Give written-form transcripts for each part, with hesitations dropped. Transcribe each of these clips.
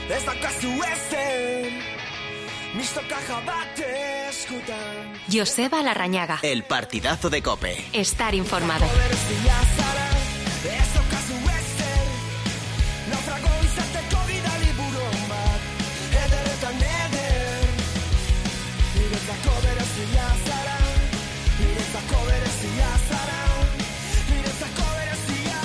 Ez daukazu ezen, mistoka jabate eskutan. Joseba Larrañaga. El partidazo de COPE. Estar informado. Berezia zara, ez daukazu ezen, naufrago izateko bidali buron bat, ederetan eder. Niretzako berezia zara, niretzako berezia zara, niretzako berezia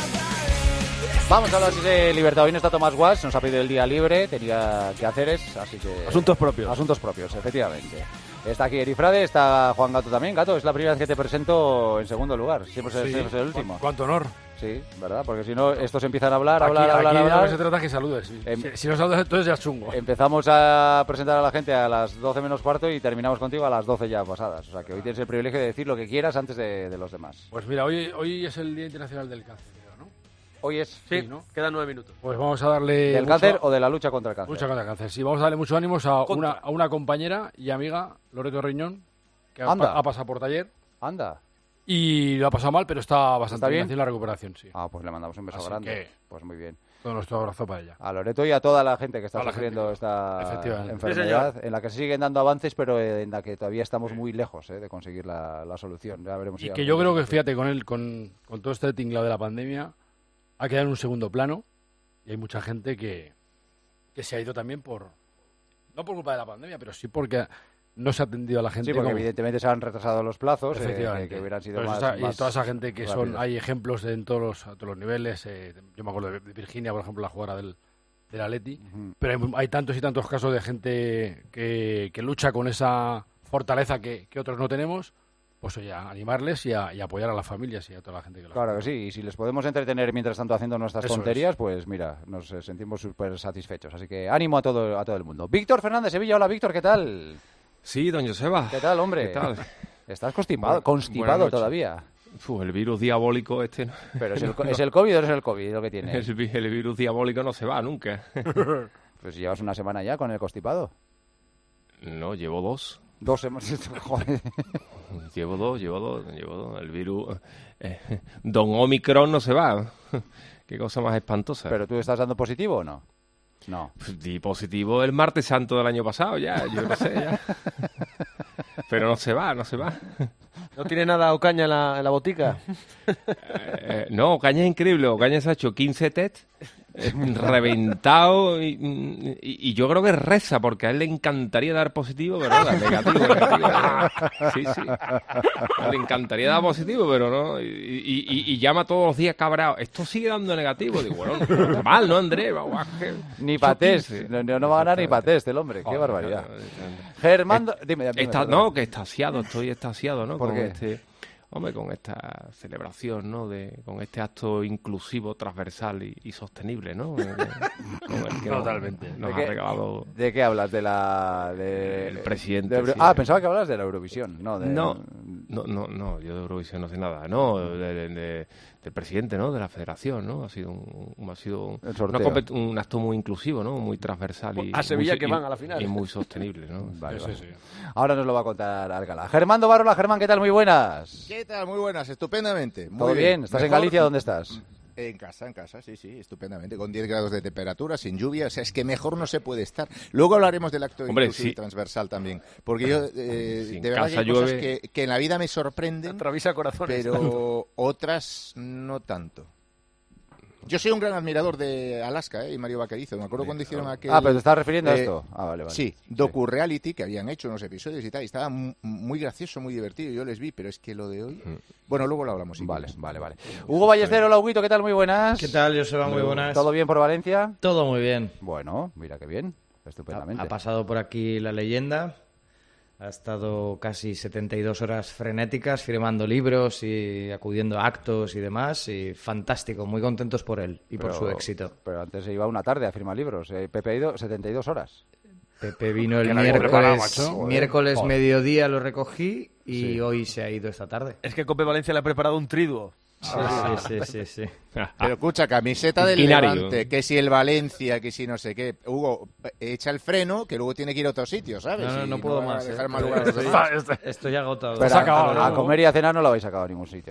da. Vamos a hablar de libertad. Hoy no está Tomás Guas, nos ha pedido el día libre, tenía que hacer así que... Asuntos propios. Asuntos propios, efectivamente. Está aquí Erifrade, está Juan Gato también. Gato, es la primera vez que te presento en segundo lugar. Siempre es el último. Cuánto honor. Sí, ¿verdad? Porque si no, estos empiezan a hablar. Aquí lo que se trata es que saludes. Si no saludas, entonces ya es chungo. Empezamos a presentar a la gente a las 12 menos cuarto y terminamos contigo a las 12 ya pasadas. O sea que hoy tienes el privilegio de decir lo que quieras antes de los demás. Pues mira, hoy es el Día Internacional del Cáncer, ¿no? Hoy es... Sí, ¿no? Quedan 9 minutos. Pues vamos a darle... ¿Del cáncer o de la lucha contra el cáncer? Lucha contra el cáncer. Sí, vamos a darle muchos ánimos a una compañera y amiga, Loreto Riñón, que ha pasado por taller. Anda. Y lo ha pasado mal, pero está bastante bien haciendo la recuperación, sí. Ah, pues le mandamos un beso Así grande. que... Pues muy bien. Todo nuestro abrazo para ella. A Loreto y a toda la gente que está A la sufriendo gente. esta enfermedad, en la que se siguen dando avances, pero en la que todavía estamos muy lejos de conseguir la solución. Ya veremos. Y que yo creo que, fíjate, con todo este tinglado de la pandemia, ha quedado en un segundo plano y hay mucha gente que se ha ido también no por culpa de la pandemia, pero sí porque no se ha atendido a la gente. Sí, porque evidentemente se han retrasado los plazos, efectivamente. que hubieran sido pues más y toda esa gente que rápidos. hay ejemplos a todos los niveles. Yo me acuerdo de Virginia, por ejemplo, la jugadora del Atleti, pero hay tantos y tantos casos de gente que lucha con esa fortaleza que otros no tenemos. Pues oye, animarles y apoyar a las familias y a toda la gente que lo Claro que sí, y si les podemos entretener mientras tanto haciendo nuestras Eso tonterías, pues mira, nos sentimos súper satisfechos. Así que ánimo a todo el mundo. Víctor Fernández Sevilla, hola Víctor, ¿qué tal? Sí, don Joseba. ¿Qué tal, hombre? ¿Qué tal? ¿Estás constipado todavía? El virus diabólico este... ¿no? ¿Pero es el COVID o no es el COVID lo que tienes? El virus diabólico no se va nunca. Pues llevas una semana ya con el constipado. No, llevo 2. 2 semanas, joder. Llevo dos. El virus... Don Omicron no se va. Qué cosa más espantosa. ¿Pero tú estás dando positivo o no? No. Di positivo el martes santo del año pasado ya, yo no sé ya. Pero no se va. ¿No tiene nada Ocaña en la botica? No, Ocaña es increíble. Ocaña se ha hecho 15 test, reventado y yo creo que reza, porque a él le encantaría dar positivo, pero nada, negativo. Sí. Le encantaría dar positivo, pero no. Y llama todos los días cabreado. Esto sigue dando negativo. Digo, bueno, no, mal, ¿no, Andrés? Ni para test. No va a ganar ni para test el hombre. Qué barbaridad. Germán, dime. No, que estoy extasiado, ¿no? ¿Por qué? Con esta celebración, ¿no? Con este acto inclusivo, transversal y sostenible, ¿no? Totalmente. Nos ha regalado... ¿De qué hablas? El presidente. Sí. Pensaba que hablas de la Eurovisión. No, yo de Eurovisión no sé nada. No, del presidente, ¿no? De la federación, ¿no? Ha sido un acto muy inclusivo, ¿no? Muy transversal y... A Sevilla que van a la final. Y muy sostenible, ¿no? Vale. Ahora nos lo va a contar Alcalá. Germán Dovarola, Germán, ¿qué tal? Muy buenas. ¿Qué tal? Muy buenas, estupendamente. ¿Todo bien? ¿Estás en Galicia? ¿Dónde estás? En casa, sí, estupendamente, con 10 grados de temperatura, sin lluvia, o sea, es que mejor no se puede estar. Luego hablaremos del acto inclusivo y transversal también, porque yo, de verdad que hay cosas que en la vida me sorprenden, atraviesa corazones, pero otras no tanto. Yo soy un gran admirador de Alaska y Mario Vaquerizo. Me acuerdo cuando hicieron aquel... pero te estás refiriendo a esto. Vale. Sí, docu-reality que habían hecho unos episodios y tal. Y estaba muy gracioso, muy divertido. Yo les vi, pero es que lo de hoy... Bueno, luego lo hablamos. Vale. Hugo Ballester, hola, Huguito, ¿qué tal? Muy buenas. ¿Qué tal, Joseba? Muy buenas. ¿Todo bien por Valencia? Todo muy bien. Bueno, mira qué bien. Estupendamente. Ha pasado por aquí la leyenda. Ha estado casi 72 horas frenéticas firmando libros y acudiendo a actos y demás. Y fantástico, muy contentos por él y por su éxito. Pero antes se iba una tarde a firmar libros. Pepe ha ido 72 horas. Pepe vino el miércoles mediodía, lo recogí y hoy se ha ido esta tarde. Es que Cope Valencia le ha preparado un triduo. Sí. Pero escucha, camiseta del Levante, que si el Valencia, que si no sé qué. Hugo, echa el freno, que luego tiene que ir a otro sitio, ¿sabes? No puedo más. Dejar mal lugar a los demás. Estoy agotado. Pero a comer y a cenar no lo habéis sacado a ningún sitio, ¿no?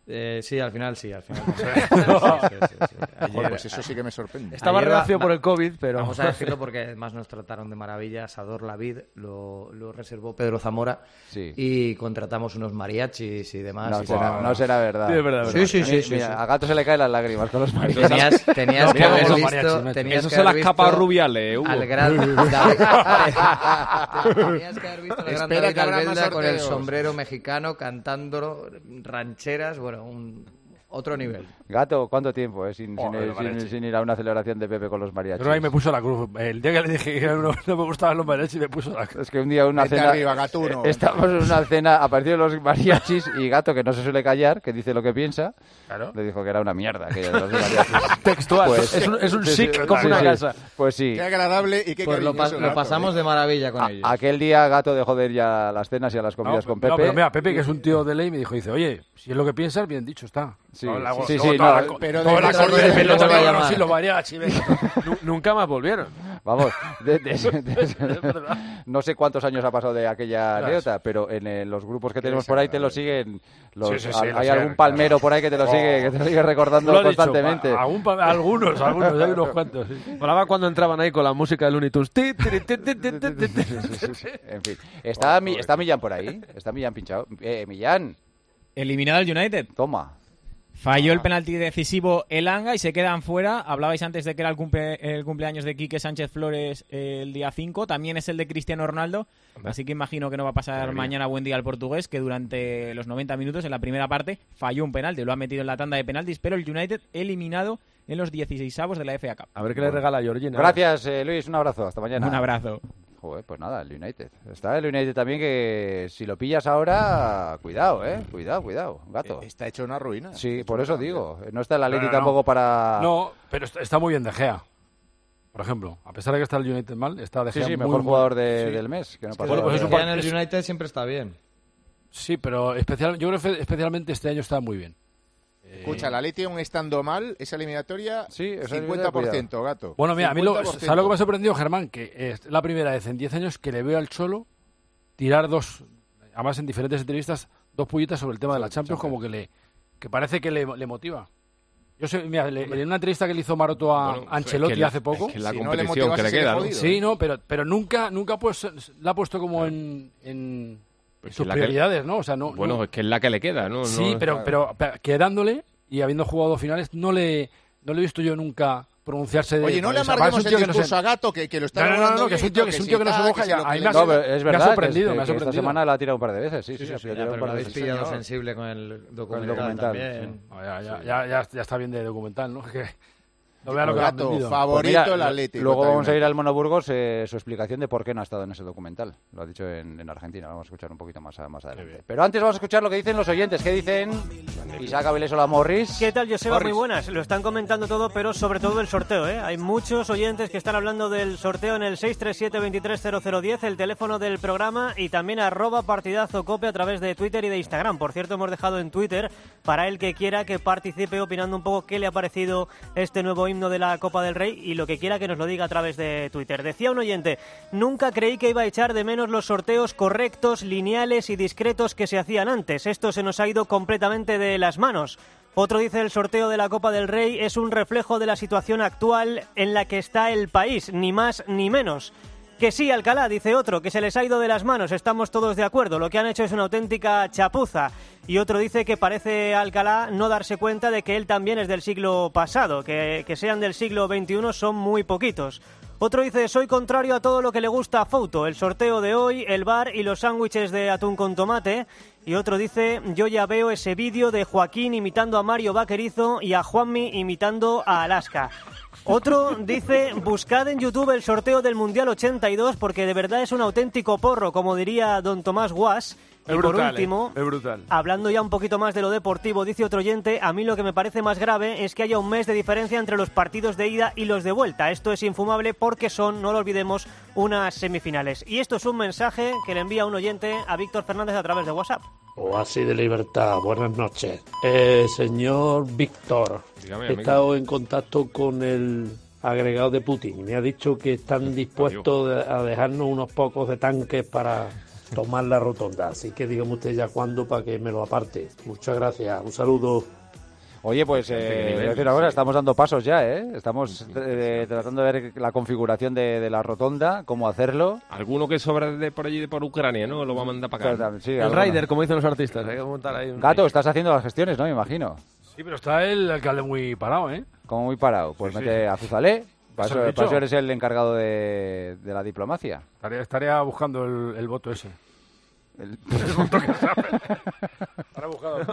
Sí, al final sí. Sí. Ayer, pues eso sí que me sorprende. Estaba reacio por el COVID, pero... Vamos a decirlo porque además nos trataron de maravilla. Asador Lavid lo reservó Pedro Zamora y contratamos unos mariachis y demás. No será verdad. Sí, es verdad. Sí. Mira, a Gato se le caen las lágrimas con los mariachis. Tenías que haber visto... Eso son las capas rubiales, Hugo. Al gran David... Tenías que haber visto al gran David Albelda con el sombrero mexicano cantando rancheras, otro nivel. Gato, ¿cuánto tiempo sin ir a una celebración de Pepe con los mariachis? Pero ahí me puso la cruz. El día que le dije que no me gustaban los mariachis, me puso la cruz. Es que un día una cena... arriba, Gatuno. Estamos en una cena, aparecieron los mariachis y Gato, que no se suele callar, que dice lo que piensa, le dijo que era una mierda aquello de los mariachis. Textual. Pues, es un sick como una casa. Pues sí. Qué agradable y qué cariñoso. Lo pasamos de maravilla con ellos. Aquel día Gato dejó de ir ya a las cenas y a las comidas con Pepe. No, pero mira, Pepe, que es un tío de ley, me dice, oye, si es lo que piensas, bien dicho está. Sí, pero los mariachis. Nunca más volvieron. Vamos, no sé cuántos años ha pasado de aquella anécdota, pero en los grupos que tenemos por ahí te lo siguen. Hay algún palmero por ahí que te lo sigue recordando constantemente. Algunos, hay unos cuantos. Volaba cuando entraban ahí con la música de Looney Tunes. En fin, está Millán por ahí. Está Millán pinchado. Millán. Eliminado el United. Toma. Falló el penalti decisivo Elanga y se quedan fuera. Hablabais antes de que era el cumpleaños de Quique Sánchez Flores el día 5. También es el de Cristiano Ronaldo. Así que imagino que no va a pasar mañana buen día al portugués, que durante los 90 minutos en la primera parte falló un penalti. Lo ha metido en la tanda de penaltis, pero el United eliminado en los 16avos de la FA Cup. A ver qué le regala a Georgina. Gracias, Luis. Un abrazo. Hasta mañana. Un abrazo. Joder, pues nada, el United. Está el United también, que si lo pillas ahora, cuidado, cuidado, Gato. Está hecho una ruina. Sí, por eso digo. No está el Atleti tampoco para... No, pero está muy bien De Gea. Por ejemplo, a pesar de que está el United mal, está De Gea muy mejor jugador del mes. Que no pasa pues en el United siempre está bien. Sí, pero yo creo que especialmente este año está muy bien. Escucha, la Atleti aún estando mal, esa eliminatoria, sí, 50%, Gato. Bueno, mira, a mí ¿sabes lo que me ha sorprendido, Germán? Que es la primera vez en 10 años que le veo al Cholo tirar además en diferentes entrevistas, dos pullitas sobre el tema de la Champions, como que parece que le motiva. Yo sé, mira, en una entrevista que le hizo Maroto a Ancelotti hace poco... Es que la competición que le queda, ¿no? Sí, no, pero nunca pues, la ha puesto como en sus prioridades, ¿no? O sea, es que es la que le queda, ¿no? Sí, pero quedándole y habiendo jugado finales, no le he visto yo nunca pronunciarse de... Oye, no le amarguemos el discurso a Gato, que lo está No, que es un tío que no se moja. Me ha sorprendido. Esta semana la ha tirado un par de veces, sí. Pero lo habéis pillado sensible con el documental también. Ya está bien de documental, ¿no? No vea lo que Gato, favorito el Atlético. Luego vamos a ir al Monoburgos, su explicación de por qué no ha estado en ese documental. Lo ha dicho en Argentina, lo vamos a escuchar un poquito más adelante. Pero antes vamos a escuchar lo que dicen los oyentes. ¿Qué dicen? Isaac Avilés, hola Morris. ¿Qué tal, Joseba? Muy buenas. Lo están comentando todo, pero sobre todo el sorteo, ¿eh? Hay muchos oyentes que están hablando del sorteo en el 637-230010, el teléfono del programa, y también @partidazocope a través de Twitter y de Instagram. Por cierto, hemos dejado en Twitter para el que quiera que participe opinando un poco qué le ha parecido este nuevo himno de la Copa del Rey, y lo que quiera que nos lo diga a través de Twitter. Decía un oyente: nunca creí que iba a echar de menos los sorteos correctos, lineales y discretos que se hacían antes. Esto se nos ha ido completamente de las manos. Otro dice: el sorteo de la Copa del Rey es un reflejo de la situación actual en la que está el país, ni más ni menos. Que sí, Alcalá, dice otro, que se les ha ido de las manos, estamos todos de acuerdo, lo que han hecho es una auténtica chapuza. Y otro dice que parece Alcalá no darse cuenta de que él también es del siglo pasado, que sean del siglo XXI son muy poquitos. Otro dice: soy contrario a todo lo que le gusta a Fouto, el sorteo de hoy, el bar y los sándwiches de atún con tomate. Y otro dice: yo ya veo ese vídeo de Joaquín imitando a Mario Vaquerizo y a Juanmi imitando a Alaska. Otro dice: buscad en YouTube el sorteo del Mundial 82 porque de verdad es un auténtico porro, como diría don Tomás Guas. Y por último, hablando ya un poquito más de lo deportivo, dice otro oyente: a mí lo que me parece más grave es que haya un mes de diferencia entre los partidos de ida y los de vuelta. Esto es infumable porque son, no lo olvidemos, unas semifinales. Y esto es un mensaje que le envía un oyente a Víctor Fernández a través de WhatsApp. Oasis de Libertad, buenas noches. Señor Víctor, he estado en contacto con el agregado de Putin y me ha dicho que están dispuestos a dejarnos unos pocos de tanques para tomar la rotonda. Así que dígame usted ya cuándo para que me lo aparte. Muchas gracias, un saludo. Oye, pues decir ahora, estamos dando pasos ya, ¿eh? Estamos tratando de ver la configuración de la rotonda, cómo hacerlo. Alguno que sobra por allí, por Ucrania, ¿no? Lo va a mandar para acá. Sí, el rider, como dicen los artistas. Hay que montar ahí Gato, estás haciendo las gestiones, ¿no? Me imagino. Sí, pero está el alcalde muy parado, ¿eh? Como muy parado. Pues mete a Azuzalé. Para eso eres el encargado de la diplomacia. Estaría buscando el voto ese. El voto que sabe. Ahora buscado.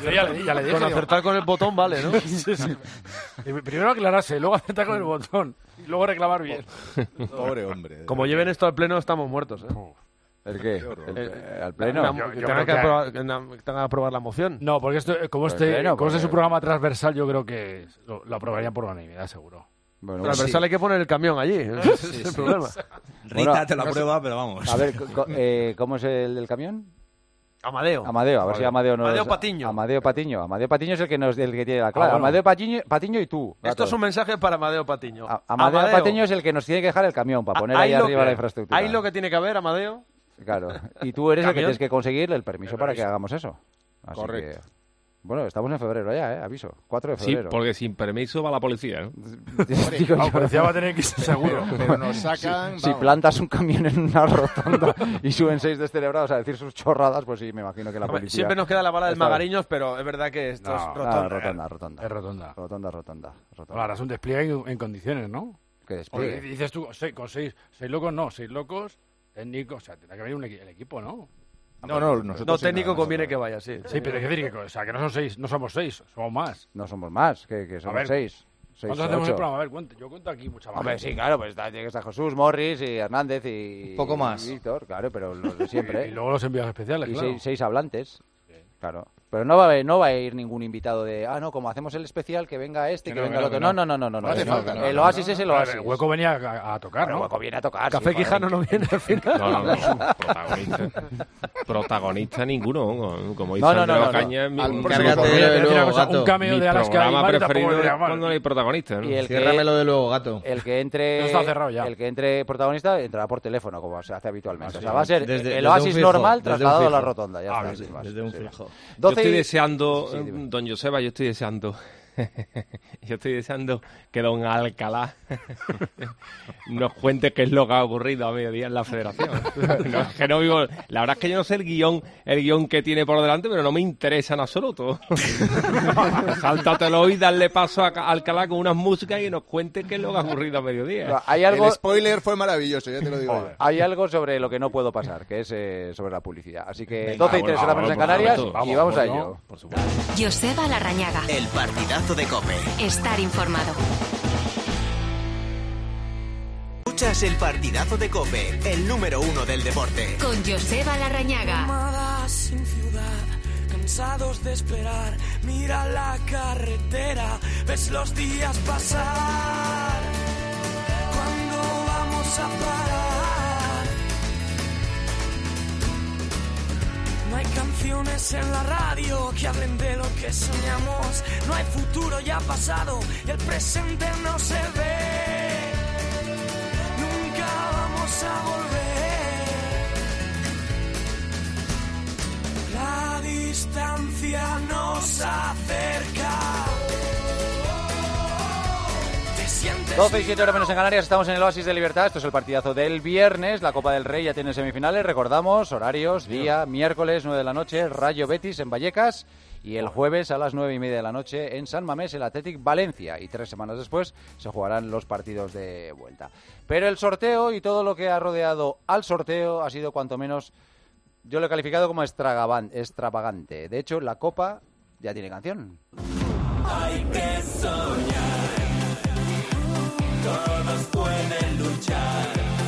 Con acertar con el botón vale, ¿no? Sí. Primero aclararse, luego acertar con el botón y luego reclamar bien. Pobre hombre. Como lleven esto al pleno estamos muertos, ¿eh? ¿El qué? ¿Al pleno? Que tengan que aprobar la moción. No, porque como este es un programa transversal, yo creo que lo aprobarían por unanimidad, seguro. Bueno, transversal hay que poner el camión allí. Ese es el problema. Rita te lo aprueba, pero vamos. A ver, ¿cómo es el del camión? Amadeo, a ver si Amadeo no Amadeo es... Patiño. Amadeo Patiño es el que tiene la clave. Bueno. Amadeo Patiño y tú. Gato. Esto es un mensaje para Amadeo Patiño. Amadeo Patiño es el que nos tiene que dejar el camión para poner ahí arriba la infraestructura. Ahí lo que tiene que haber, Amadeo. Claro. Y tú eres el que tienes que conseguir el permiso para que hagamos eso. Así Correcto. Que... Bueno, estamos en febrero ya, aviso. 4 de febrero. Sí, porque sin permiso va la policía, ¿no? La policía va a tener que ir seguro. Pero nos sacan... Si plantas un camión en una rotonda y suben 6 descerebrados a decir sus chorradas, pues sí, me imagino que la policía... Siempre nos queda la bala del Magariños, pero es verdad que esto es rotonda. Rotonda. Es rotonda. Rotonda. Ahora es un despliegue en condiciones, ¿no? ¿Qué despliegue? Oye, dices tú, con seis locos no, 6 locos, técnicos, o sea, tendrá que venir el equipo, ¿no? No, técnico conviene que vaya, sí. Sí, pero hay que decir que no son 6, no somos 6, somos más. No somos más, que somos 6. ¿Cuántos hacemos el programa? A ver, yo cuento aquí mucha más. Hombre, sí, claro, pues está Jesús, Morris y Hernández y... Poco más. Y Víctor, claro, pero los de siempre. Y luego los enviados especiales, y claro. 6 hablantes, claro. Pero no va a ir ningún invitado de... no, como hacemos el especial, que venga este y que venga el otro. No. El Oasis es el Oasis. El Hueco venía a tocar, ¿no? El Hueco viene a tocar. Café Quijano no viene al final. No. Protagonista ninguno. Como dice Andrés Caña, un cameo de Alaska. Mi programa preferido es cuando hay protagonista. Ciérramelo de luego, Gato. El que entre... No está cerrado ya. El que entre protagonista entrará por teléfono, como se hace habitualmente. O sea, va a ser el Oasis normal trasladado a la rotonda. Ya está. Desde un fijo. Yo estoy deseando, don Joseba, yo estoy deseando que don Alcalá nos cuente qué es lo que ha ocurrido a mediodía en la Federación. La verdad es que yo no sé el guión que tiene por delante, pero no me interesa en absoluto. Sáltatelo y darle paso a Alcalá con unas músicas y nos cuente qué es lo que ha ocurrido a mediodía. El spoiler fue maravilloso, ya te lo digo. Hay algo sobre lo que no puedo pasar, que es sobre la publicidad. Así que 12 y 3 horas menos en Canarias y vamos a ello. Por supuesto. Joseba Larrañaga. El partidazo de COPE. Estar informado. Escuchas el partidazo de COPE, el número 1 del deporte. Con Joseba Larrañaga. Nómadas sin ciudad, cansados de esperar. Mira la carretera, ves los días pasar. ¿Cuándo vamos a parar? No hay canciones en la radio que hablen de lo que soñamos. No hay futuro, ya pasado, y el presente no se ve. Nunca vamos a volver. La distancia nos acerca. 12 y 7 horas menos en Canarias, estamos en el Oasis de Libertad. Esto es el partidazo del viernes. La Copa del Rey ya tiene semifinales. Recordamos, horarios, día, miércoles 9 de la noche, Rayo Betis en Vallecas. Y el jueves a las 9:30 de la noche en San Mamés, el Athletic Valencia. Y 3 semanas después se jugarán los partidos de vuelta. Pero el sorteo y todo lo que ha rodeado al sorteo ha sido cuanto menos, yo lo he calificado como extravagante. De hecho, la Copa ya tiene canción. Hay que soñar. Todos pueden luchar.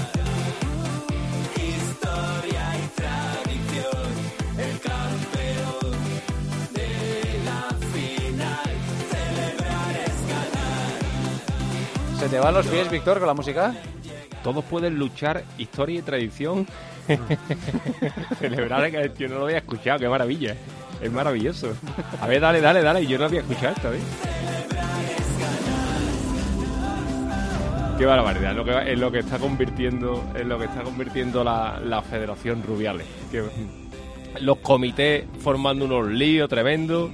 Historia y tradición. El campeón de la final. Celebrar es ganar. ¿Se te van los pies, Víctor, con la música? Todos pueden luchar, historia y tradición. Celebrar que yo no lo había escuchado, qué maravilla. Es maravilloso. A ver, dale. Yo no había escuchado esto, ¿eh? Qué barbaridad, es lo que está convirtiendo la Federación Rubiales. Los comités formando unos líos tremendos,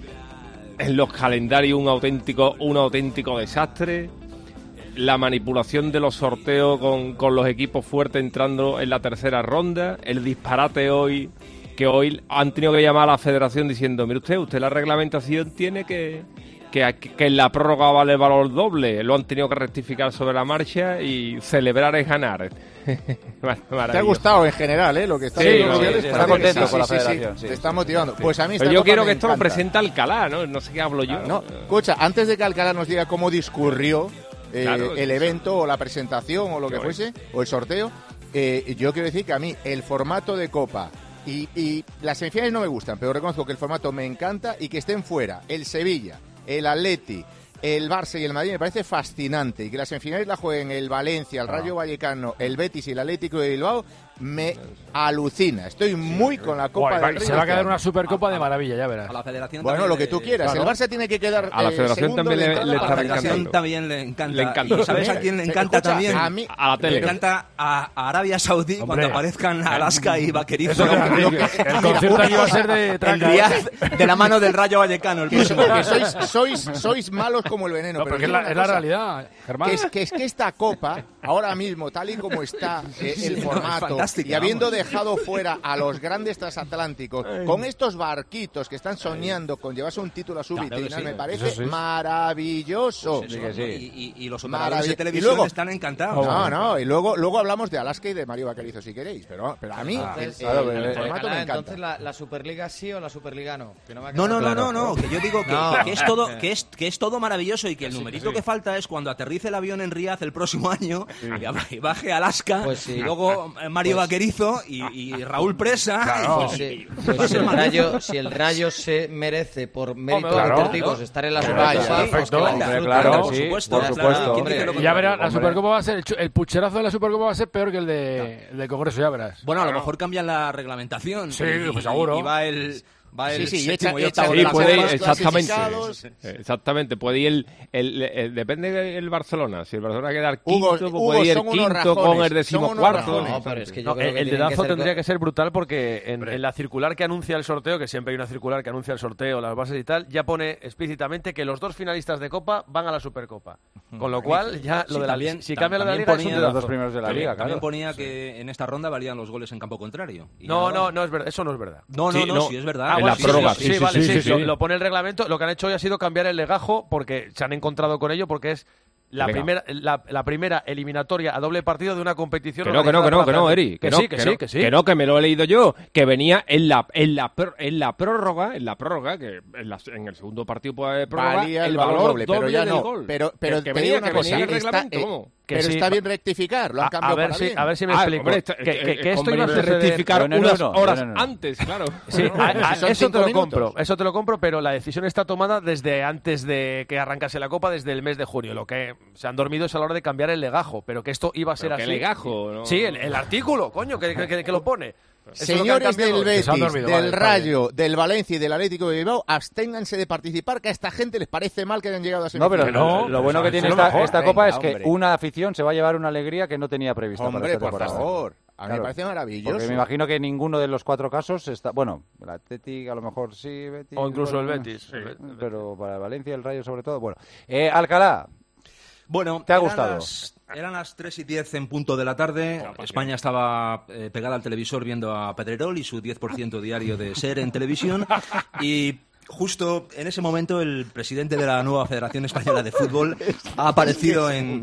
en los calendarios un auténtico desastre, la manipulación de los sorteos con los equipos fuertes entrando en la tercera ronda, el disparate hoy han tenido que llamar a la Federación diciendo, mire usted la reglamentación tiene que en la prórroga vale el valor doble, lo han tenido que rectificar sobre la marcha y celebrar es ganar. Te ha gustado en general, lo que está haciendo Rubiales. Está contento con la Federación. Te está motivando. Pues a mí pero yo quiero que esto lo presente Alcalá, no sé qué hablo yo. No, escucha, antes de que Alcalá nos diga cómo discurrió el evento o la presentación o lo que fuese, o el sorteo, yo quiero decir que a mí el formato de Copa y las semifinales no me gustan, pero reconozco que el formato me encanta y que estén fuera el Sevilla, el Atleti, el Barça y el Madrid me parece fascinante, y que las semifinales la jueguen el Valencia, el Rayo Vallecano, el Betis y el Atlético de Bilbao me alucina. Estoy muy con la Copa del Rey. Se va a quedar una Supercopa de maravilla, ya verás. A la Federación bueno, lo que tú quieras. Claro. El Barça tiene que quedar a la Federación también a la Federación también le encanta. ¿Y sabes a quién le encanta también? A la tele. Le encanta a Arabia Saudí cuando aparezcan Alaska y Vaquerizo. El concierto aquí va a ser de la mano del Rayo Vallecano. El que sois malos como el veneno. Pero es la realidad, Germán. Que es que esta Copa, ahora mismo, tal y como está el formato, y habiendo dejado fuera a los grandes transatlánticos, con estos barquitos que están soñando con llevarse un título a su vitrina, me parece maravilloso. Y los operadores de televisión están encantados. Y luego hablamos de Alaska y de Mario Vaquerizo si queréis, pero a mí el formato me encanta. Entonces la Superliga sí o la Superliga no. No, que yo digo que es todo maravilloso y que el numerito que falta es cuando aterrice el avión en Riad el próximo año y baje a Alaska, y luego Mario Vaquerizo y Raúl Presa. Claro. Si el Rayo se merece por méritos deportivos estar en la Supercopa, claro, por supuesto. Ya verás, la Supercopa va a ser el pucherazo de la Supercopa va a ser peor que el del Congreso, ya verás. Bueno, a lo mejor cambian la reglamentación. Sí, pues seguro. Y va el exactamente, puede ir depende del Barcelona, si el Barcelona quedar quinto, puede ir quinto con el decimocuarto. El dedazo tendría que ser brutal porque en la circular que anuncia el sorteo, que siempre hay una circular que anuncia el sorteo, las bases y tal, ya pone explícitamente que los dos finalistas de Copa van a la Supercopa, con lo cual ya lo de la Liga, si cambia lo de la Liga, son los dos primeros de la Liga. También ponía que en esta ronda valían los goles en campo contrario. No es verdad, eso no es verdad. No, sí es verdad. En la prórroga. Sí. Lo pone el reglamento. Lo que han hecho hoy ha sido cambiar el legajo porque se han encontrado con ello, porque es la primera eliminatoria a doble partido de una competición. Que no, Eri. Que me lo he leído yo. Que venía en la prórroga, que en el segundo partido puede haber prórroga, valía el valor doble, pero ya no. Gol. Pero te digo una cosa, está bien rectificar, lo han cambiado para bien. A ver si me explico. Que esto iba a ser rectificar unas horas antes, claro. Sí, eso te lo compro, pero la decisión está tomada desde antes de que arrancase la Copa, desde el mes de junio. Lo que se han dormido es a la hora de cambiar el legajo, pero que esto iba a ser así. ¿Qué legajo? No. Sí, el artículo, coño, que lo pone. Señores del Betis, del Rayo, del Valencia y del Atlético de Bilbao, absténganse de participar, que a esta gente les parece mal que hayan llegado a semifinales. No, pero lo bueno que tiene esta Copa es que una afición se va a llevar una alegría que no tenía prevista. Hombre, por favor. A mí me parece maravilloso. Porque me imagino que ninguno de los cuatro casos está... Bueno, el Atlético a lo mejor sí, Betis... O incluso el Betis. Sí, pero para Valencia y el Rayo sobre todo. Bueno, Alcalá, bueno, ¿te ha gustado? Eran las 3:10 en punto de la tarde. España estaba pegada al televisor viendo a Pedrerol y su 10% diario de SER en televisión. Y justo en ese momento el presidente de la nueva Federación Española de Fútbol ha aparecido en...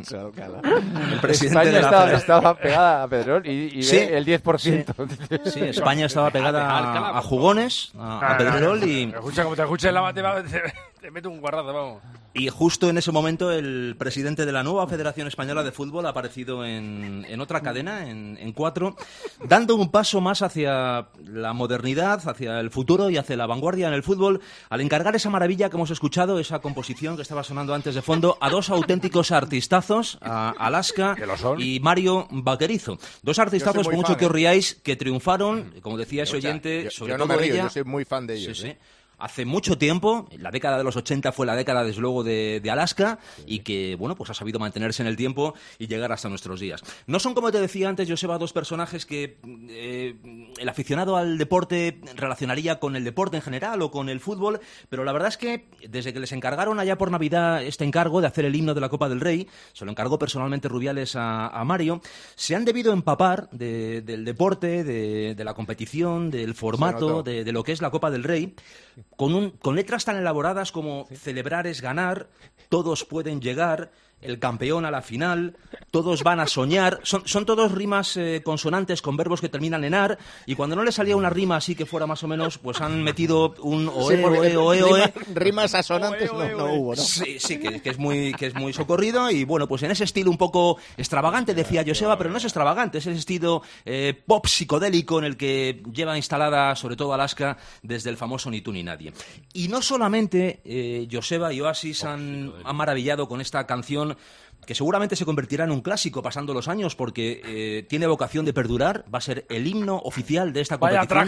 El presidente España estaba pegada a Pedrerol y sí, el 10%. Sí, España estaba pegada a jugones, a Pedrerol y... Escucha, como te escuches la matemática... Te meto un guarrazo, vamos. Y justo en ese momento el presidente de la nueva Federación Española de Fútbol ha aparecido en otra cadena, en 4, dando un paso más hacia la modernidad, hacia el futuro y hacia la vanguardia en el fútbol, al encargar esa maravilla que hemos escuchado, esa composición que estaba sonando antes de fondo, a dos auténticos artistazos, a Alaska y Mario Vaquerizo. Dos artistazos, por mucho que os riáis, que triunfaron, como decía ese oyente, sobre yo todo no me río, ella. yo soy muy fan de ellos. Sí. hace mucho tiempo. La década de los 80 fue la década, desde luego, de Alaska, y que, bueno, pues ha sabido mantenerse en el tiempo y llegar hasta nuestros días. No son, como te decía antes, Joseba, dos personajes que el aficionado al deporte relacionaría con el deporte en general o con el fútbol, pero la verdad es que desde que les encargaron allá por Navidad este encargo de hacer el himno de la Copa del Rey, se lo encargó personalmente Rubiales a Mario, se han debido empapar del deporte, de la competición, del formato, de lo que es la Copa del Rey, con letras tan elaboradas como celebrar es ganar, todos pueden llegar, el campeón a la final, todos van a soñar. Son todos rimas consonantes con verbos que terminan en ar, y cuando no les salía una rima así que fuera más o menos, pues han metido un oe. Rimas asonantes no hubo, ¿no? Sí, que es muy socorrido, y bueno, pues en ese estilo un poco extravagante, decía Joseba, pero no es extravagante, es ese estilo pop psicodélico en el que lleva instalada sobre todo Alaska desde el famoso Ni tú ni nadie. Y no solamente Joseba y Oasis han maravillado con esta canción, que seguramente se convertirá en un clásico pasando los años, porque tiene vocación de perdurar, va a ser el himno oficial de esta competición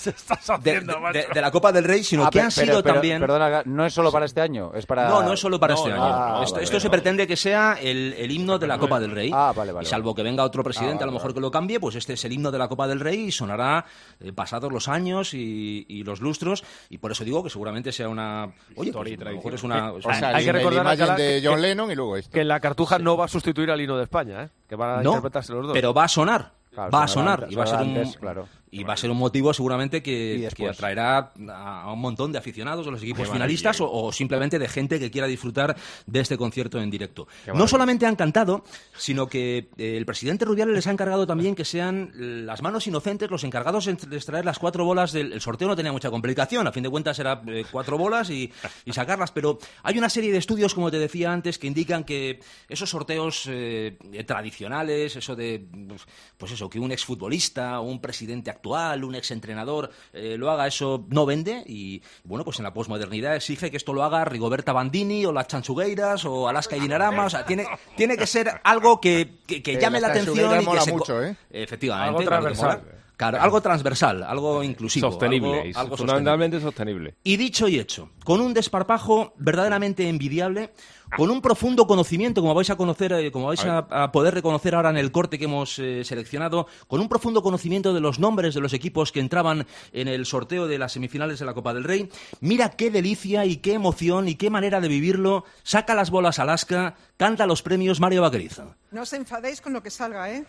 de la Copa del Rey, sino que han sido también... Perdona, no es solo para este año, es para... No es solo para este año. Esto se pretende que sea el himno de la Copa del Rey. Vale, y salvo que venga otro presidente, a lo mejor que lo cambie, pues este es el himno de la Copa del Rey y sonará pasados los años y los lustros, y por eso digo que seguramente sea una... Oye, pues, a lo mejor es una... hay que recordar la imagen de John Lennon y luego esto. Que la Cartuja no va a sustituir al himno de España, que van a interpretarse los dos. Pero va a sonar. Claro, va a sonar antes, y va a ser antes, claro. Y va a ser un motivo seguramente que atraerá a un montón de aficionados de los equipos finalistas o simplemente de gente que quiera disfrutar de este concierto en directo. No solamente han cantado, sino que el presidente Rubiales les ha encargado también que sean las manos inocentes los encargados de extraer las 4 bolas del... El sorteo no tenía mucha complicación, a fin de cuentas era 4 bolas y sacarlas, pero hay una serie de estudios, como te decía antes, que indican que esos sorteos tradicionales, eso de, pues eso, que un exfutbolista o un presidente actual, un exentrenador lo haga, eso no vende, y bueno, pues en la posmodernidad exige que esto lo haga Rigoberta Bandini o las Chanchugueiras o Alaska y Dinarama, o sea, tiene que ser algo que llame la atención y que se... mucho, Efectivamente. Algo transversal. Claro, algo transversal, algo inclusivo. Sostenible, algo fundamentalmente sostenible. Y dicho y hecho, con un desparpajo verdaderamente envidiable, con un profundo conocimiento, como vais a conocer, como vais a poder reconocer ahora en el corte que hemos seleccionado, con un profundo conocimiento de los nombres de los equipos que entraban en el sorteo de las semifinales de la Copa del Rey. Mira qué delicia y qué emoción y qué manera de vivirlo. Saca las bolas Alaska, canta los premios Mario Vaquerizo. No os enfadéis con lo que salga, ¿eh?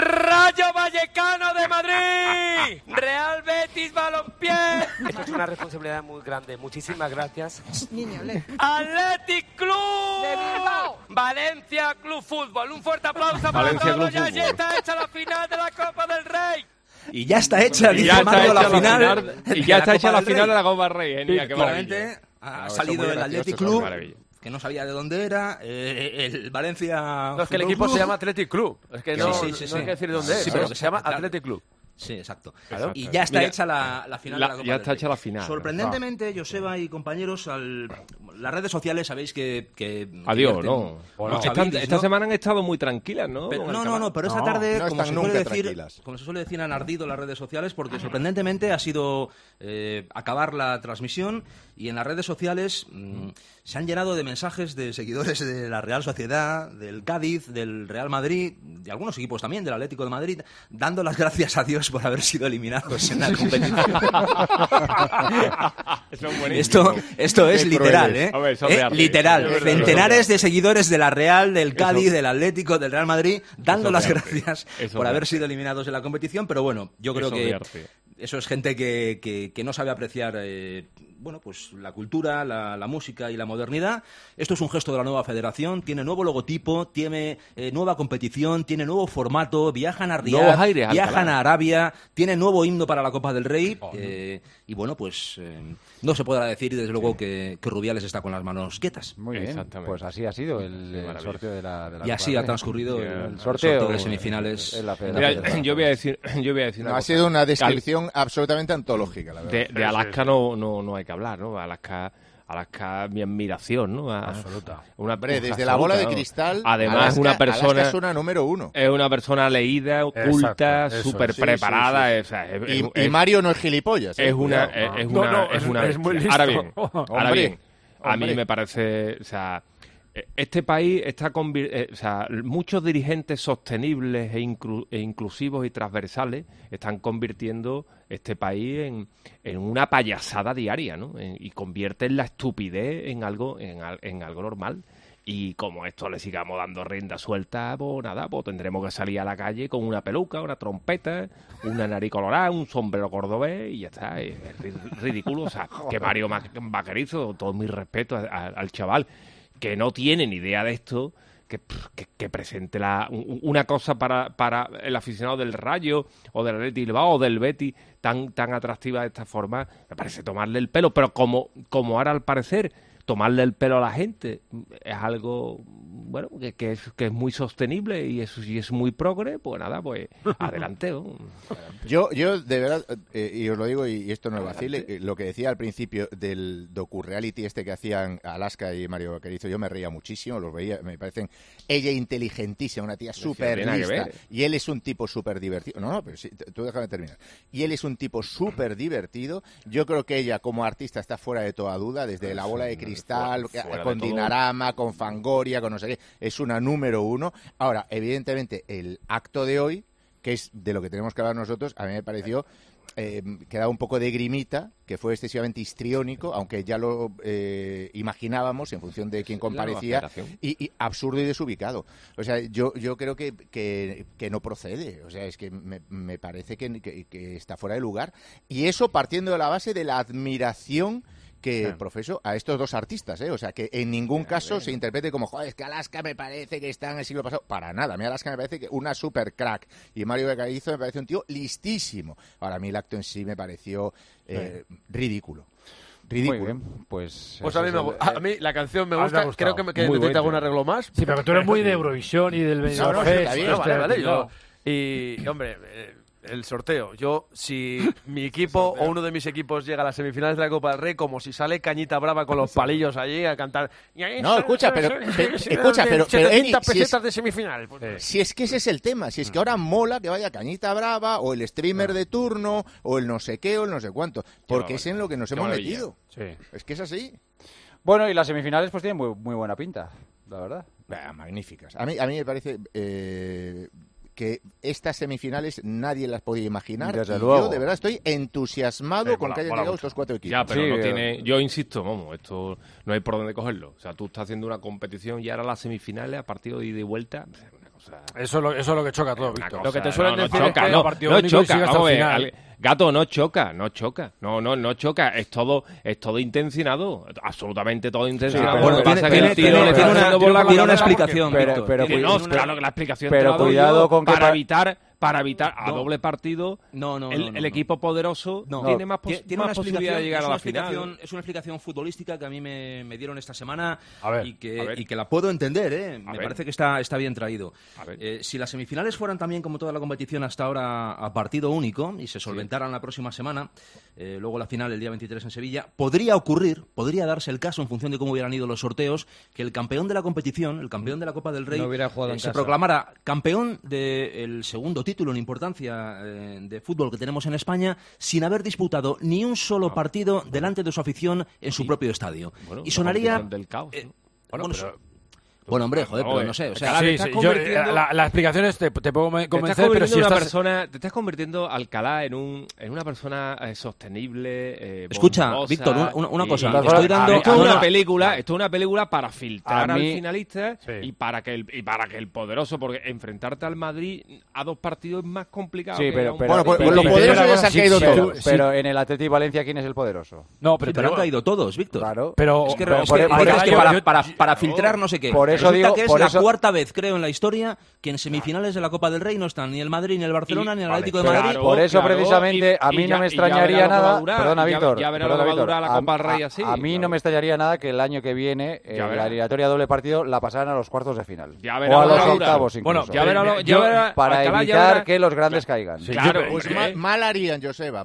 Rayo Vallecano de Madrid, Real Betis Balompié. Esto es una responsabilidad muy grande. Muchísimas gracias. Niño, lee. Athletic Club de Bilbao. Valencia Club Fútbol. Un fuerte aplauso para todos. Ya está hecha la final de la Copa del Rey. Y ya está hecha, dice Mario, la final. Y ya está hecha la final de la Copa del Rey. Qué claramente ha salido el Athletic Club, que no sabía de dónde era, el Valencia... No, es que el equipo se llama Athletic Club. Es que no hay sí. que decir de dónde es, pero se llama Athletic Club. Sí, exacto. Y ya está hecha la final de la Copa ya está hecha la final. Sorprendentemente, Joseba y compañeros, las redes sociales sabéis que adiós, ¿no? Esta semana han estado muy tranquilas, ¿no? Pero esta tarde, como se suele decir, han ardido las redes sociales, porque sorprendentemente ha sido acabar la transmisión, y en las redes sociales se han llenado de mensajes de seguidores de la Real Sociedad, del Cádiz, del Real Madrid, de algunos equipos también, del Atlético de Madrid, dando las gracias a Dios por haber sido eliminados en la competición. Esto es literal, ¿eh? Literal. Centenares de seguidores de la Real, del Cádiz, del Atlético, del Real Madrid, dando las gracias por haber sido eliminados en la competición, pero bueno, yo creo que eso es gente que no sabe apreciar pues la cultura, la música y la modernidad. Esto es un gesto de la nueva federación, tiene nuevo logotipo, tiene nueva competición, tiene nuevo formato, viajan a Riyadh, viajan a Arabia, tiene nuevo himno para la Copa del Rey, y bueno, pues no se podrá decir desde luego que Rubiales está con las manos quietas. Muy bien, pues así ha sido el sorteo de la y así ha transcurrido el sorteo de semifinales en la federación. Mira, yo voy a decir ha sido una descripción absolutamente antológica, la verdad. De Alaska no hay que hablar, ¿no? Alaska Alaska, mi admiración, ¿no? Absoluta. Hombre, desde la bola de cristal, además Alaska, una persona Alaska es una número 1. Es una persona leída, culta, súper preparada. Y Mario no es gilipollas. Es una... Es muy listo. Ahora bien, a mí me parece... O sea, este país está muchos dirigentes sostenibles e inclusivos y transversales están convirtiendo este país en una payasada diaria, ¿no? Y convierten la estupidez en algo normal. Y como esto le sigamos dando rienda suelta, pues nada, pues tendremos que salir a la calle con una peluca, una trompeta, una nariz colorada, un sombrero cordobés y ya está. Es ridículo. O sea, que Mario Vaquerizo, todo mi respeto al chaval, que no tiene ni idea de esto, que presente una cosa para el aficionado del Rayo o del Athletic Bilbao o del Betis tan atractiva de esta forma, me parece tomarle el pelo. Pero como ahora al parecer tomarle el pelo a la gente es algo, bueno, que es muy sostenible y es muy progre, pues nada, pues adelante. ¿No? Yo de verdad, y os lo digo, y esto no es vacile, lo que decía al principio del docu-reality que hacían Alaska y Mario Vaquerizo, yo me reía muchísimo, los veía, me parecen ella inteligentísima, una tía súper lista, y él es un tipo súper divertido. No, pero sí, tú déjame terminar. Y él es un tipo súper divertido. Yo creo que ella como artista está fuera de toda duda, desde la bola de cristal, con Dinarama, con Fangoria, con no sé qué, es una número 1. Ahora, evidentemente, el acto de hoy, que es de lo que tenemos que hablar nosotros, a mí me pareció que daba un poco de grimita, que fue excesivamente histriónico, aunque ya lo imaginábamos en función de quién comparecía, y absurdo y desubicado. O sea, yo creo que no procede. O sea, es que me parece que está fuera de lugar. Y eso partiendo de la base de la admiración que profeso a estos dos artistas, o sea, que en ningún caso se interprete como, joder, es que Alaska me parece que está en el siglo pasado. Para nada, a mí Alaska me parece que una super crack, y Mario Vaquerizo me parece un tío listísimo. Ahora, a mí el acto en sí me pareció ridículo. Muy bien, pues a mí la canción me gusta, creo que necesita algún arreglo más. Sí, pero tú eres muy de Eurovisión y del Benidorm Fest. Vale. Y, hombre... el sorteo. Si mi equipo o uno de mis equipos llega a las semifinales de la Copa del Rey, como si sale Cañita Brava con los palillos allí a cantar. No, escucha, pero 70 pesetas de semifinal. Si es que ese es el tema, si es que ahora mola que vaya Cañita Brava o el streamer de turno o el no sé qué o el no sé cuánto, porque es en lo que nos hemos metido. Sí. Es que es así. Bueno, y las semifinales pues tienen muy buena pinta, la verdad. Magníficas. A mí me parece... que estas semifinales nadie las podía imaginar. Desde luego. Yo de verdad estoy entusiasmado con que hayan llegado estos 4 equipos. Ya, pero no tiene... Yo insisto, esto no hay por dónde cogerlo. O sea, tú estás haciendo una competición y ahora las semifinales a partido de ida y vuelta... Eso es lo que choca todo, Víctor. Lo que te suelen decir es que no choca. Vamos a ver, Gato, no choca. No choca. Es todo intencionado. Absolutamente todo intencionado. Sí, tiene una explicación, Víctor. Claro que la explicación pero cuidado con que para evitar a doble partido el equipo poderoso tiene más posibilidad de llegar a la final. Es una explicación futbolística que a mí me dieron esta semana y que la puedo entender. Me parece que está bien traído. Si las semifinales fueran también como toda la competición hasta ahora a partido único y se solventaran la próxima semana, luego la final el día 23 en Sevilla, podría darse el caso en función de cómo hubieran ido los sorteos, que el campeón de la competición, el campeón de la Copa del Rey, se proclamara campeón del segundo título en importancia de fútbol que tenemos en España sin haber disputado ni un solo partido delante de su afición en su propio estadio. Y sonaría... del caos, ¿no? Bueno, hombre, joder, pero no sé. O sea, la explicación es te puedo convencer, pero si te estás convirtiendo Alcalá en una persona sostenible. Escucha, bondosa, Víctor, una cosa. Estoy dando esto es una película para filtrar al finalista y para que el poderoso, porque enfrentarte al Madrid a 2 partidos es más complicado. Sí, pero los poderosos ya se han caído todos. Pero en el Athletic Valencia, ¿quién es el poderoso? No, pero han caído todos, Víctor. Claro. Pero es que para filtrar no sé qué. Por eso digo, que es la cuarta vez, creo, en la historia que en semifinales de la Copa del Rey no están ni el Madrid, ni el Barcelona, ni el Atlético de Madrid. Por eso precisamente a mí no me extrañaría nada. Perdona, Víctor. A mí no me extrañaría nada que el año que viene la eliminatoria doble partido la pasaran a los cuartos de final. O a los octavos incluso. Para evitar que los grandes caigan. Claro, pues mal harían, Joseba.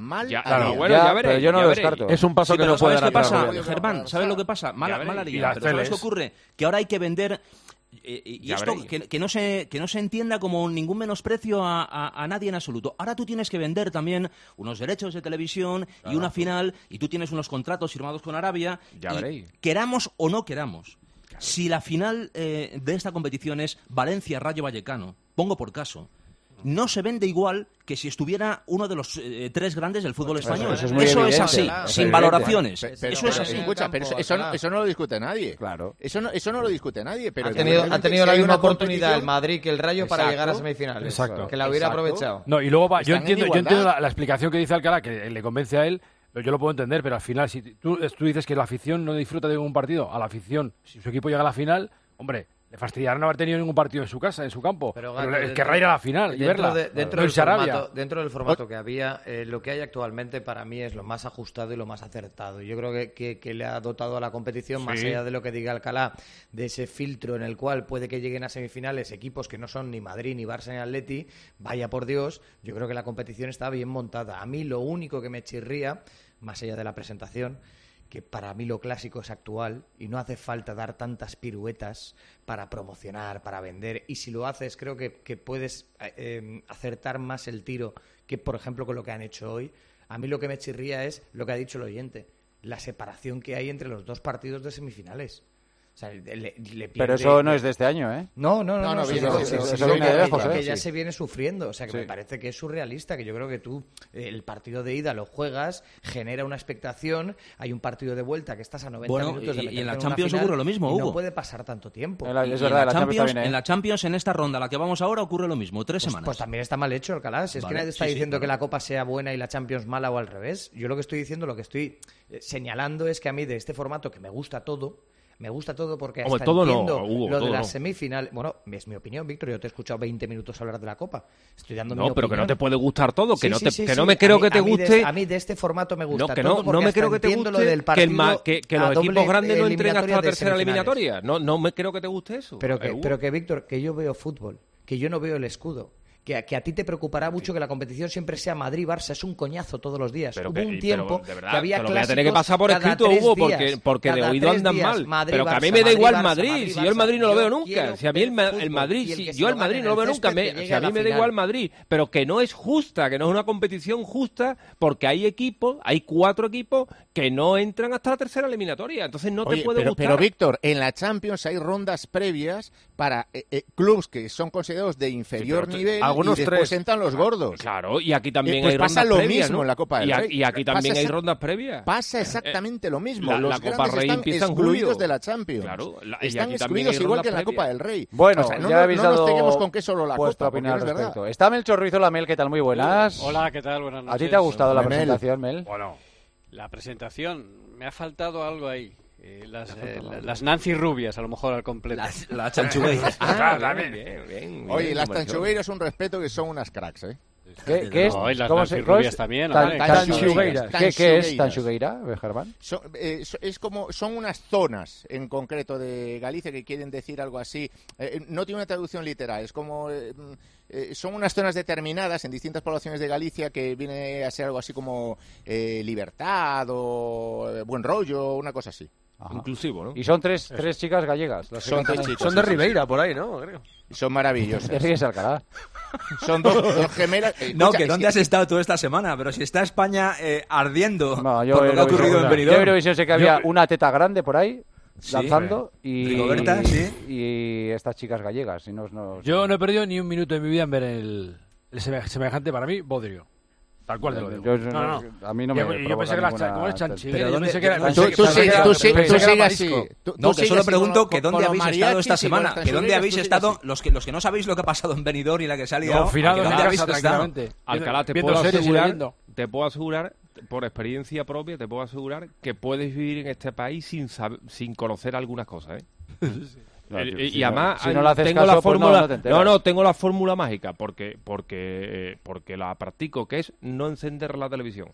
Pero yo no lo descarto. Es un paso que no puede dar. ¿Sabes qué pasa, Germán? ¿Sabes lo que pasa? Mal harían. Pero ¿sabes qué ocurre? Que ahora hay que vender... Y esto que no se entienda como ningún menosprecio a nadie en absoluto. Ahora tú tienes que vender también unos derechos de televisión y una final, y tú tienes unos contratos firmados con Arabia, queramos o no queramos. Si la final de esta competición es Valencia-Rayo Vallecano, pongo por caso, no se vende igual que si estuviera uno de los tres grandes del fútbol español. Eso es así, sin valoraciones. Eso es así. Escucha, pero eso no lo discute nadie. Claro. Eso no lo discute nadie. Pero ha tenido la misma oportunidad el Madrid que el Rayo para llegar a semifinales. Exacto. Que la hubiera aprovechado. No, y luego yo entiendo la explicación que dice Alcalá, que le convence a él. Yo lo puedo entender, pero al final, si tú dices que la afición no disfruta de ningún partido, a la afición, si su equipo llega a la final, hombre, le fastidiará no haber tenido ningún partido en su casa, en su campo. Pero querrá ir a la final y verla. Dentro del formato que había, lo que hay actualmente para mí es lo más ajustado y lo más acertado. Yo creo que le ha dotado a la competición, más allá de lo que diga Alcalá, de ese filtro en el cual puede que lleguen a semifinales equipos que no son ni Madrid, ni Barça, ni Atleti. Vaya por Dios, yo creo que la competición está bien montada. A mí lo único que me chirría, más allá de la presentación, que para mí lo clásico es actual y no hace falta dar tantas piruetas para promocionar, para vender, y si lo haces creo que puedes acertar más el tiro que, por ejemplo, con lo que han hecho hoy. A mí lo que me chirría es lo que ha dicho el oyente, la separación que hay entre los dos partidos de semifinales. O sea, pero eso no es de este año, ¿eh? No, eso viene de lejos, que ya se viene sufriendo. O sea, que me parece que es surrealista, que yo creo que tú el partido de ida lo juegas, genera una expectación, hay un partido de vuelta que estás a 90 minutos de meter y en la Champions ocurre lo mismo, Hugo. No puede pasar tanto tiempo. Es verdad, en la Champions, en esta ronda a la que vamos ahora, ocurre lo mismo, 3 semanas. Pues también está mal hecho, Alcalá. Si es que nadie está diciendo que la Copa sea buena y la Champions mala o al revés. Yo lo que estoy diciendo, lo que estoy señalando es que a mí de este formato, que me gusta todo porque hasta entiendo lo de las semifinales. Bueno, es mi opinión, Víctor. Yo te he escuchado 20 minutos hablar de la Copa. Estoy dando mi opinión. No, pero que no te puede gustar todo. Que no me creo que te guste. A mí de este formato me gusta todo. No me creo que te guste que los equipos grandes no entren hasta la tercera eliminatoria. No me creo que te guste eso. Pero que, Víctor, que yo veo fútbol, que yo no veo el escudo. Que a ti te preocupará mucho que la competición siempre sea Madrid-Barça. Es un coñazo todos los días. Hubo un tiempo que había clásicos. Voy a tener que pasar por escrito, Hugo, porque de oído andan mal. Pero que a mí me da igual Madrid. Si yo el Madrid no lo veo nunca. Si a mí el Madrid, si yo el Madrid no lo veo nunca. Si a mí me da igual Madrid. Pero que no es justa, que no es una competición justa, porque hay 4 equipos que no entran hasta la tercera eliminatoria. Entonces no te puede gustar. Pero, Víctor, en la Champions hay rondas previas para clubes que son considerados de inferior nivel. Y después entran los gordos. Claro, y aquí también hay rondas previas. Pasa lo previas, mismo en la Copa del Rey. Y aquí también hay rondas previas. Pasa exactamente lo mismo. La Copa Rey empieza en excluidos de la Champions. Claro, están excluidos igual que en la Copa del Rey. Bueno, ya habéis dado nos peguemos con que solo la vuestra Copa, opinión al respecto. Está Mel Chorrizola. Mel, ¿qué tal? Muy buenas. Hola, ¿qué tal? Buenas noches. ¿A ti te ha gustado la presentación, Mel? Bueno, la presentación, me ha faltado algo ahí. Las Nancy rubias, a lo mejor al completo. Las chanchugueiras. Bien. Oye, las chanchugueiras, un respeto, que son unas cracks, ¿eh? ¿Qué es? No, y las Nancy rubias también. Tanchugueiras. ¿Qué es Tanchugueira, Germán? Son unas zonas, en concreto, de Galicia, que quieren decir algo así. No tiene una traducción literal, es como... son unas zonas determinadas en distintas poblaciones de Galicia que viene a ser algo así como libertad o buen rollo, una cosa así. Ajá. Inclusivo, ¿no? Y son tres chicas gallegas. Son de Ribeira, por ahí, ¿no? Creo. Son maravillosas. Te ríes, Alcalá. Son dos gemelas. No, que ¿dónde has estado toda esta semana? Pero si está España ardiendo por lo que ha ocurrido en Benidorm. Yo creo que sé que había una teta grande por ahí danzando y estas chicas gallegas. Yo no he perdido ni un minuto de mi vida en ver el semejante, para mí, bodrio. Tal cual te lo digo. No. A mí no me yo pensé que como es chanchiguera. Tú sigue así. No, que solo pregunto que dónde habéis estado esta semana. Que dónde habéis estado, los que no sabéis lo que ha pasado en Benidorm y la que se ha liado. ¿Dónde habéis estado? Alcalá, te puedo asegurar, por experiencia propia, te puedo asegurar que puedes vivir en este país sin conocer algunas cosas, ¿eh? Y además si no le haces tengo caso, la fórmula, pues no te enteras. tengo la fórmula mágica porque la practico, que es no encender la televisión.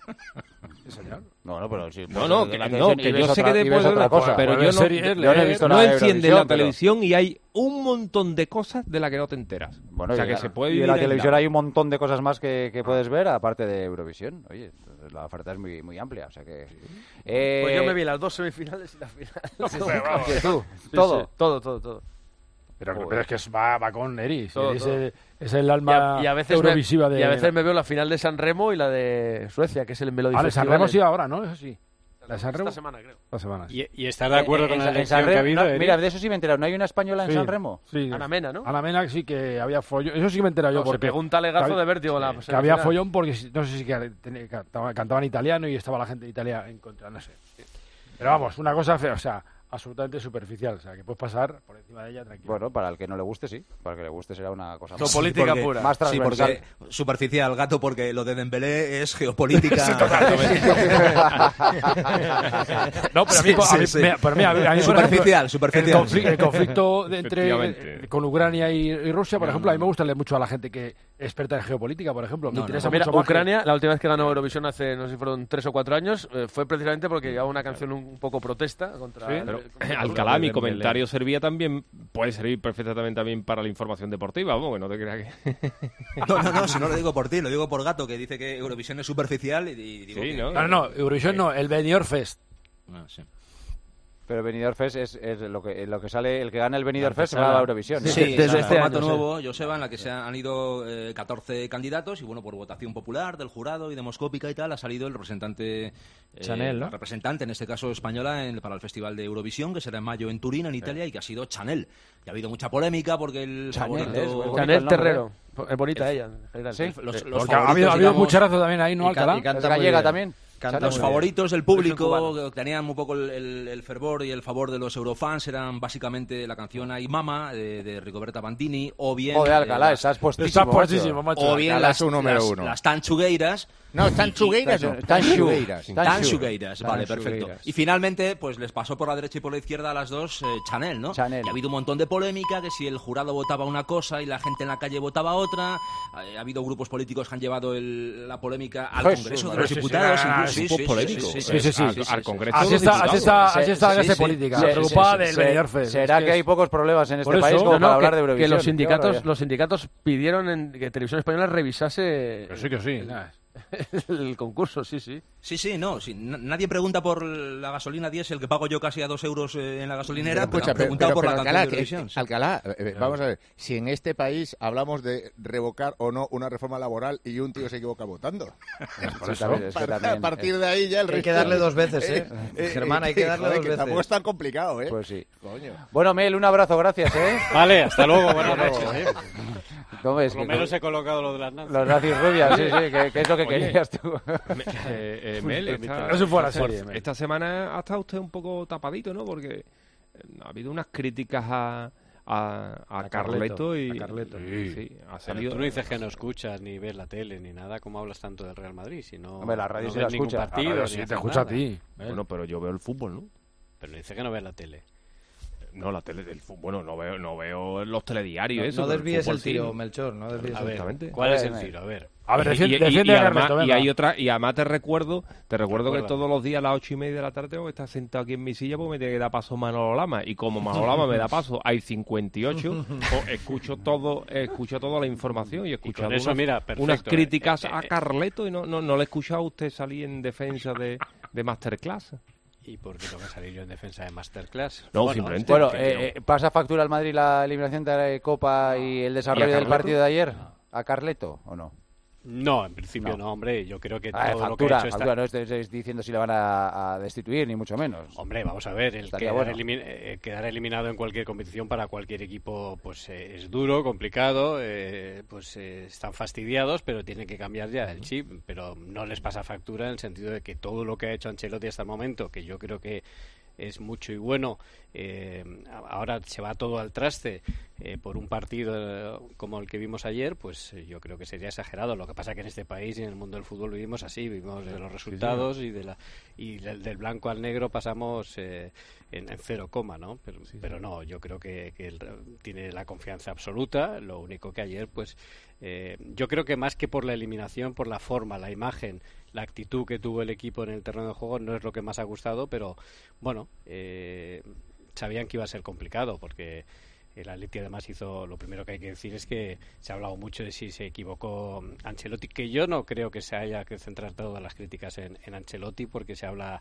No, pero sí. Que yo sé que después otra cosa. Pero yo no he visto no nada de enciendes Eurovisión, la televisión y hay un montón de cosas de las que no te enteras. Bueno, o sea, que se puede y vivir en la televisión hay un montón de cosas más que puedes ver, aparte de Eurovisión. Oye, la oferta es muy, muy amplia, o sea que... Pues yo me vi las 2 semifinales y la final. Todo. Pero es que va con Eris. Todo. Es el alma eurovisiva de... Y a veces me veo la final de San Remo y la de Suecia, que es el Melody Festival. San Remo sí ahora, ¿no? Eso sí. La de San Remo. Esta semana, creo. Esta semana. Y estar de acuerdo con la elección que ha habido. Mira, de eso sí me he enterado. ¿No hay una española en San Remo? Sí. Ana Mena, ¿no? Ana Mena sí que había follón. Eso sí que me he enterado yo. Se pegó un talegazo de vértigo. Que había follón porque no sé si cantaban italiano y estaba la gente de Italia en contra, no sé. Pero vamos, una cosa fea, o sea, absolutamente superficial, o sea, que puedes pasar por encima de ella tranquilo. Bueno, para el que no le guste, sí. Para el que le guste será una cosa geopolítica pura. Más transversal. Sí, porque superficial, gato, porque lo de Dembélé es geopolítica. No, pero a mí superficial. El conflicto con Ucrania y Rusia, por ejemplo, a mí me gusta leer mucho a la gente que es experta en geopolítica, por ejemplo. Me interesa mucho más. Ucrania, la última vez que ganó Eurovisión hace, no sé si fueron 3 o 4 años, fue precisamente porque llevaba una canción un poco protesta contra... Alcalá, mi comentario servía también, puede servir perfectamente también para la información deportiva, vamos, que no te creas que... No, si no lo digo por ti, lo digo por Gato, que dice que Eurovisión es superficial y digo sí, que... No, Eurovisión no, el Benidorm Fest. Sí. Pero Benidorm Fest es lo que sale, el que gana el Benidorm Fest va a la Eurovisión. Sí, desde el formato nuevo, Joseba, en la que se han ido 14 candidatos y bueno, por votación popular del jurado y demoscópica y tal, ha salido el representante Chanel, ¿no? La representante, en este caso española, para el Festival de Eurovisión, que será en mayo en Turín, en Italia, y que ha sido Chanel. Y ha habido mucha polémica porque el favorito... Chanel Terrero. Es bonita ella, en general. Sí, porque ha habido mucha razón también ahí, ¿no, Alcalá? Es gallega también. Los favoritos del público, que tenían un poco el fervor y el favor de los eurofans, eran básicamente la canción Ay Mama, de Rigoberta Bandini, o bien... Joder, Alcalá, estás puestísimo, macho. O bien las Tanchugueiras. No, Tanchugueiras no. Tanchugueiras, vale, perfecto. Y finalmente, pues les pasó por la derecha y por la izquierda a las dos Chanel, ¿no? Chanel. Y ha habido un montón de polémica, que si el jurado votaba una cosa y la gente en la calle votaba otra. Ha habido grupos políticos que han llevado la polémica al Congreso de los Diputados. Sí, al Congreso. Así está la clase política, preocupada del Benidorm Fest. ¿Será que hay pocos problemas en este país como para hablar de Eurovisión? Que los sindicatos pidieron que Televisión Española revisase... Que sí. El concurso, sí. Nadie pregunta por la gasolina diésel, que pago yo casi a 2 euros en la gasolinera, pero han preguntado por la canción de Eurovisión. Alcalá, vamos a ver, si en este país hablamos de revocar o no una reforma laboral y un tío se equivoca votando. A partir de ahí ya el resto... Hay que darle 2 veces, Germán, hay que darle 2 veces. Tampoco es tan complicado, Pues sí. Coño. Bueno, Mel, un abrazo, gracias, Vale, hasta luego, buenas noches, ¿Cómo es? Por lo menos he colocado lo de las nazis. Los nazis rubias, sí, que es lo que querías tú. Mel, esta semana ha estado usted un poco tapadito, ¿no? Porque ha habido unas críticas a Carleto y... Sí, ha salido. Tú no dices que no escuchas, ni ves la tele, ni nada, ¿cómo hablas tanto del Real Madrid? Si no, hombre, la radio no se la ves ningún escucha. partido, Sí, te escucha a ti. Bueno, pero yo veo el fútbol, ¿no? Pero dice que no ves la tele. No, la tele del fútbol, bueno, no veo los telediarios. Eso, no desvíes el tiro, sí. Melchor, no desvíes el tiro. ¿Cuál es el tiro? A ver, defiende a Carleto, y hay otra, y además te recuerdo que todos los días a las 8:30 de la tarde tengo que estar sentado aquí en mi silla porque me tiene que dar paso Manolo Lama, y como Manolo Lama me da paso, hay 58, escucho toda la información y he escuchado unas críticas a Carleto y no le he escuchado a usted salir en defensa de Masterclass. ¿Y por qué tengo que salir yo en defensa de Masterclass? No, simplemente. Bueno, ¿pasa factura al Madrid la eliminación de la Copa y el desarrollo del partido de ayer? ¿A Carleto o no? No, en principio no, hombre. Yo creo que todo factura, lo que ha hecho no estés diciendo si le van a destituir, ni mucho menos. Hombre, vamos a ver, quedar eliminado en cualquier competición para cualquier equipo pues es duro, complicado, están fastidiados, pero tienen que cambiar ya el chip. Pero no les pasa factura en el sentido de que todo lo que ha hecho Ancelotti hasta el momento, que yo creo que es mucho y bueno, ahora se va todo al traste por un partido como el que vimos ayer, pues yo creo que sería exagerado. Lo que pasa que en este país y en el mundo del fútbol vivimos así, vivimos de los resultados y del blanco al negro pasamos en 0, ¿no? Pero no, yo creo que él tiene la confianza absoluta. Lo único que ayer, pues yo creo que más que por la eliminación, por la forma, la imagen, la actitud que tuvo el equipo en el terreno de juego, no es lo que más ha gustado, pero bueno, sabían que iba a ser complicado porque el Atleti además hizo, lo primero que hay que decir es que se ha hablado mucho de si se equivocó Ancelotti, que yo no creo que se haya que centrar todas las críticas en Ancelotti, porque se habla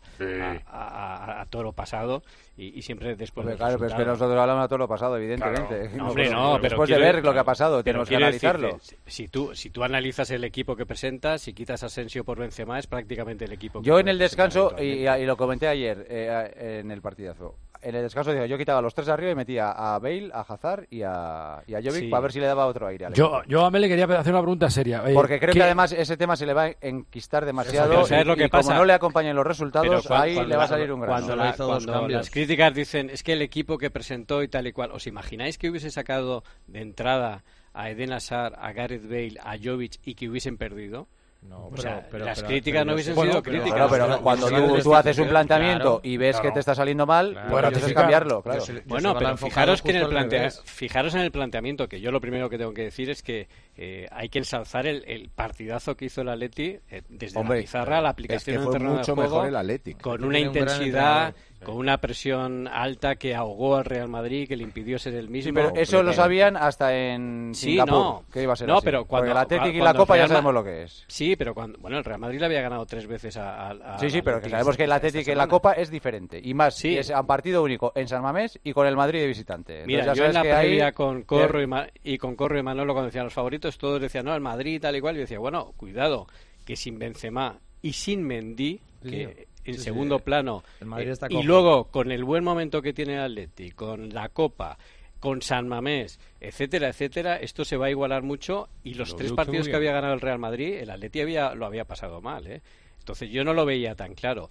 a toro pasado y siempre después del claro, pero es que nosotros hablamos a toro pasado, evidentemente. Claro. No, hombre, no, pero después de ver lo que ha pasado, tenemos que analizarlo. Si tú analizas el equipo que presentas, si quitas a Asensio por Benzema, es prácticamente el equipo que yo en el descanso, y lo comenté ayer en el partidazo, en el descanso yo quitaba a los 3 de arriba y metía a Bale, a Hazard y a Jovic para ver si le daba otro aire al equipo. Yo a Mel le quería hacer una pregunta seria. Porque creo que además ese tema se le va a enquistar demasiado y como no le acompañan los resultados, ahí le va a salir un gran... Cuando las críticas dicen es que el equipo que presentó y tal y cual, ¿os imagináis que hubiese sacado de entrada a Eden Hazard, a Gareth Bale, a Jovic y que hubiesen perdido? No, pero las críticas no hubiesen sido críticas. Pero cuando tú haces un planteamiento y ves que te está saliendo mal, puedes cambiarlo. Claro. Bueno, pero fijaros en el planteamiento, que yo lo primero que tengo que decir es que hay que ensalzar el partidazo que hizo el Atleti desde la pizarra, la aplicación en el terreno de juego, con una intensidad, con una presión alta que ahogó al Real Madrid, que le impidió ser el mismo. Sí, pero eso lo sabían hasta en Singapur, que iba a ser así. Pero cuando el Atlético y la Copa ya sabemos lo que es. Sí, pero el Real Madrid le había ganado 3 veces Sí, pero que sabemos que el Atlético y la Copa es diferente. Y más, si es a partido único en San Mamés y con el Madrid de visitante. Mira, entonces, yo en la previa con Corro y Manolo, cuando decían los favoritos, todos decían, no, el Madrid tal y cual. Yo decía, bueno, cuidado, que sin Benzema y sin Mendy, que en segundo plano, y luego con el buen momento que tiene el Atleti, con la Copa, con San Mamés, etcétera, etcétera, esto se va a igualar mucho, y los 3 partidos que había ganado el Real Madrid, el Atleti lo había pasado mal, Entonces yo no lo veía tan claro.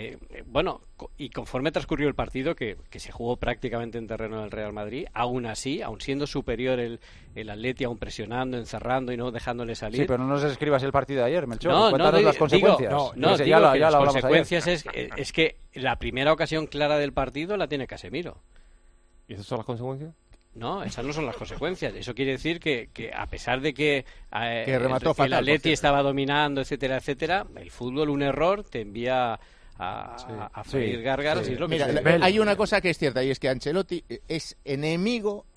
Y conforme transcurrió el partido, que se jugó prácticamente en terreno del Real Madrid, aún así, aún siendo superior el Atleti, aún presionando, encerrando y no dejándole salir. Sí, pero no nos escribas el partido de ayer, Melchor. Cuéntanos las consecuencias. Las consecuencias es que la primera ocasión clara del partido la tiene Casemiro. ¿Y esas son las consecuencias? No, esas no son las consecuencias. Eso quiere decir que a pesar de que el Atleti estaba dominando, etcétera, etcétera, el fútbol, un error, te envía a freír gárgaras. Y es lo que hay una cosa que es cierta, y es que Ancelotti es enemigo,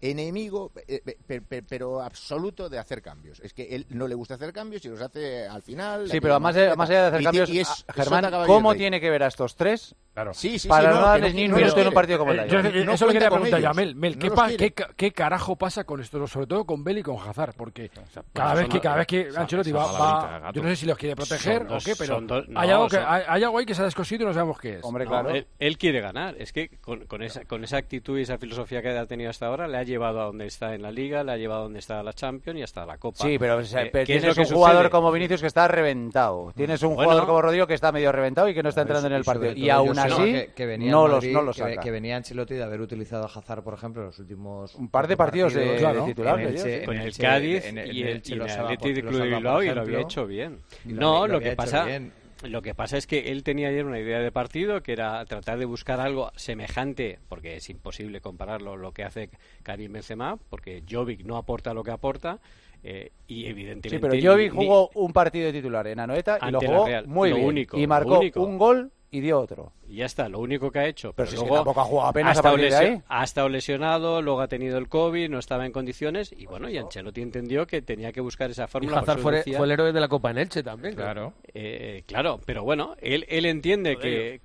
pero absoluto de hacer cambios. Es que él no le gusta hacer cambios y los hace al final. Sí, pero más allá de hacer cambios, Germán, ¿cómo tiene que ver a estos 3? Claro. Para no darles ni un minuto en un partido como el de ayer. Eso le quería preguntar yo a Mel. ¿Qué carajo pasa con esto? Sobre todo con Bale y con Hazard, porque cada vez que Ancelotti va, yo no sé si los quiere proteger o qué, pero hay algo ahí que se ha descosido y no sabemos qué es. Hombre, claro. Él quiere ganar. Es que con esa actitud y esa filosofía que ha tenido hasta ahora, le ha llevado a donde está en la Liga, le ha llevado a donde está la Champions y hasta la Copa. Sí, pero tienes un jugador como Vinicius que está reventado. Tienes un jugador como Rodrigo que está medio reventado y que no está entrando en el partido. Y aún así no los saca. Que venía Ancelotti de haber utilizado a Hazard, por ejemplo, en los últimos... Un par de partidos de titular. Con el Cádiz y el Atlético de Bilbao, y lo había hecho bien. No, lo que pasa es que él tenía ayer una idea de partido que era tratar de buscar algo semejante, porque es imposible compararlo lo que hace Karim Benzema, porque Jovic no aporta lo que aporta, y evidentemente... Sí, pero Jovic jugó un partido de titular en Anoeta y lo jugó muy bien. Y marcó un gol y dio otro. Y ya está, lo único que ha hecho. Pero luego, si es que tampoco ha jugado apenas a partir de ahí. Ha estado lesionado, luego ha tenido el COVID, no estaba en condiciones, y bueno, y Ancelotti entendió que tenía que buscar esa fórmula. Y Hazard fue el héroe de la Copa en Elche también. Claro. Claro, pero bueno, él entiende que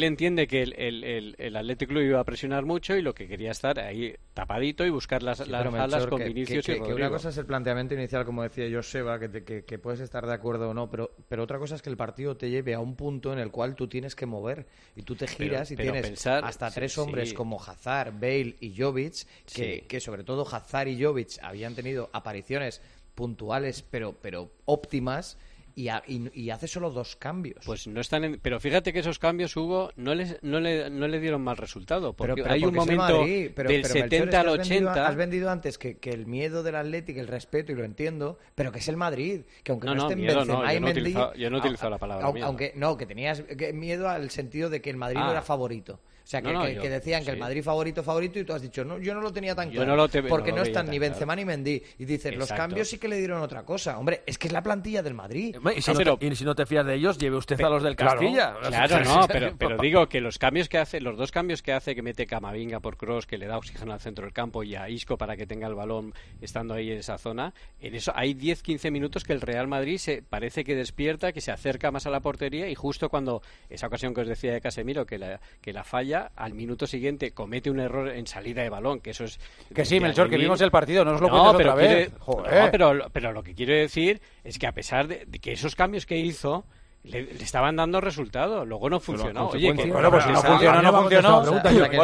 el Athletic Club iba a presionar mucho y lo que quería estar ahí tapadito y buscar las alas con Vinicius y Rodrigo. Una cosa es el planteamiento inicial, como decía Joseba, que puedes estar de acuerdo o no, pero otra cosa es que el partido te lleve a un punto en el cual tú tienes que mover y tú te giras y tienes hasta 3 hombres como Hazard, Bale y Jovic, que sobre todo Hazard y Jovic habían tenido apariciones puntuales pero óptimas, y hace solo 2 cambios. Pues no están pero fíjate que esos cambios, Hugo, no le dieron mal resultado, porque pero hay un momento del 70 al 80... Has vendido antes que el miedo del Atlético, el respeto, y lo entiendo, pero que es el Madrid, que aunque no esté en Benzema y Mendy... Yo no he utilizado la palabra miedo. Que tenías miedo al sentido de que el Madrid no era favorito. O sea, que decían que el Madrid favorito, y tú has dicho, no, yo no lo tenía tan claro, porque no están ni Benzema ni Mendy. Y dices, los cambios sí que le dieron otra cosa. Hombre, es que es la plantilla del Madrid. Y si no te fías de ellos, lleve usted a los del Castilla. Claro, no, pero digo que los 2 cambios que hace, que mete Camavinga por Kroos, que le da oxígeno al centro del campo, y a Isco para que tenga el balón estando ahí en esa zona, en eso hay 10-15 minutos que el Real Madrid parece que despierta, que se acerca más a la portería, y justo cuando esa ocasión que os decía de Casemiro, que la falla, al minuto siguiente comete un error en salida de balón, que eso es... Que sí, Melchor, que vimos el partido, no os lo cuentes otra vez. Pero lo que quiero decir es que a pesar de que esos cambios que hizo... Le estaban dando resultado, luego no funcionó. Oye, pues si no funcionó, no funcionó.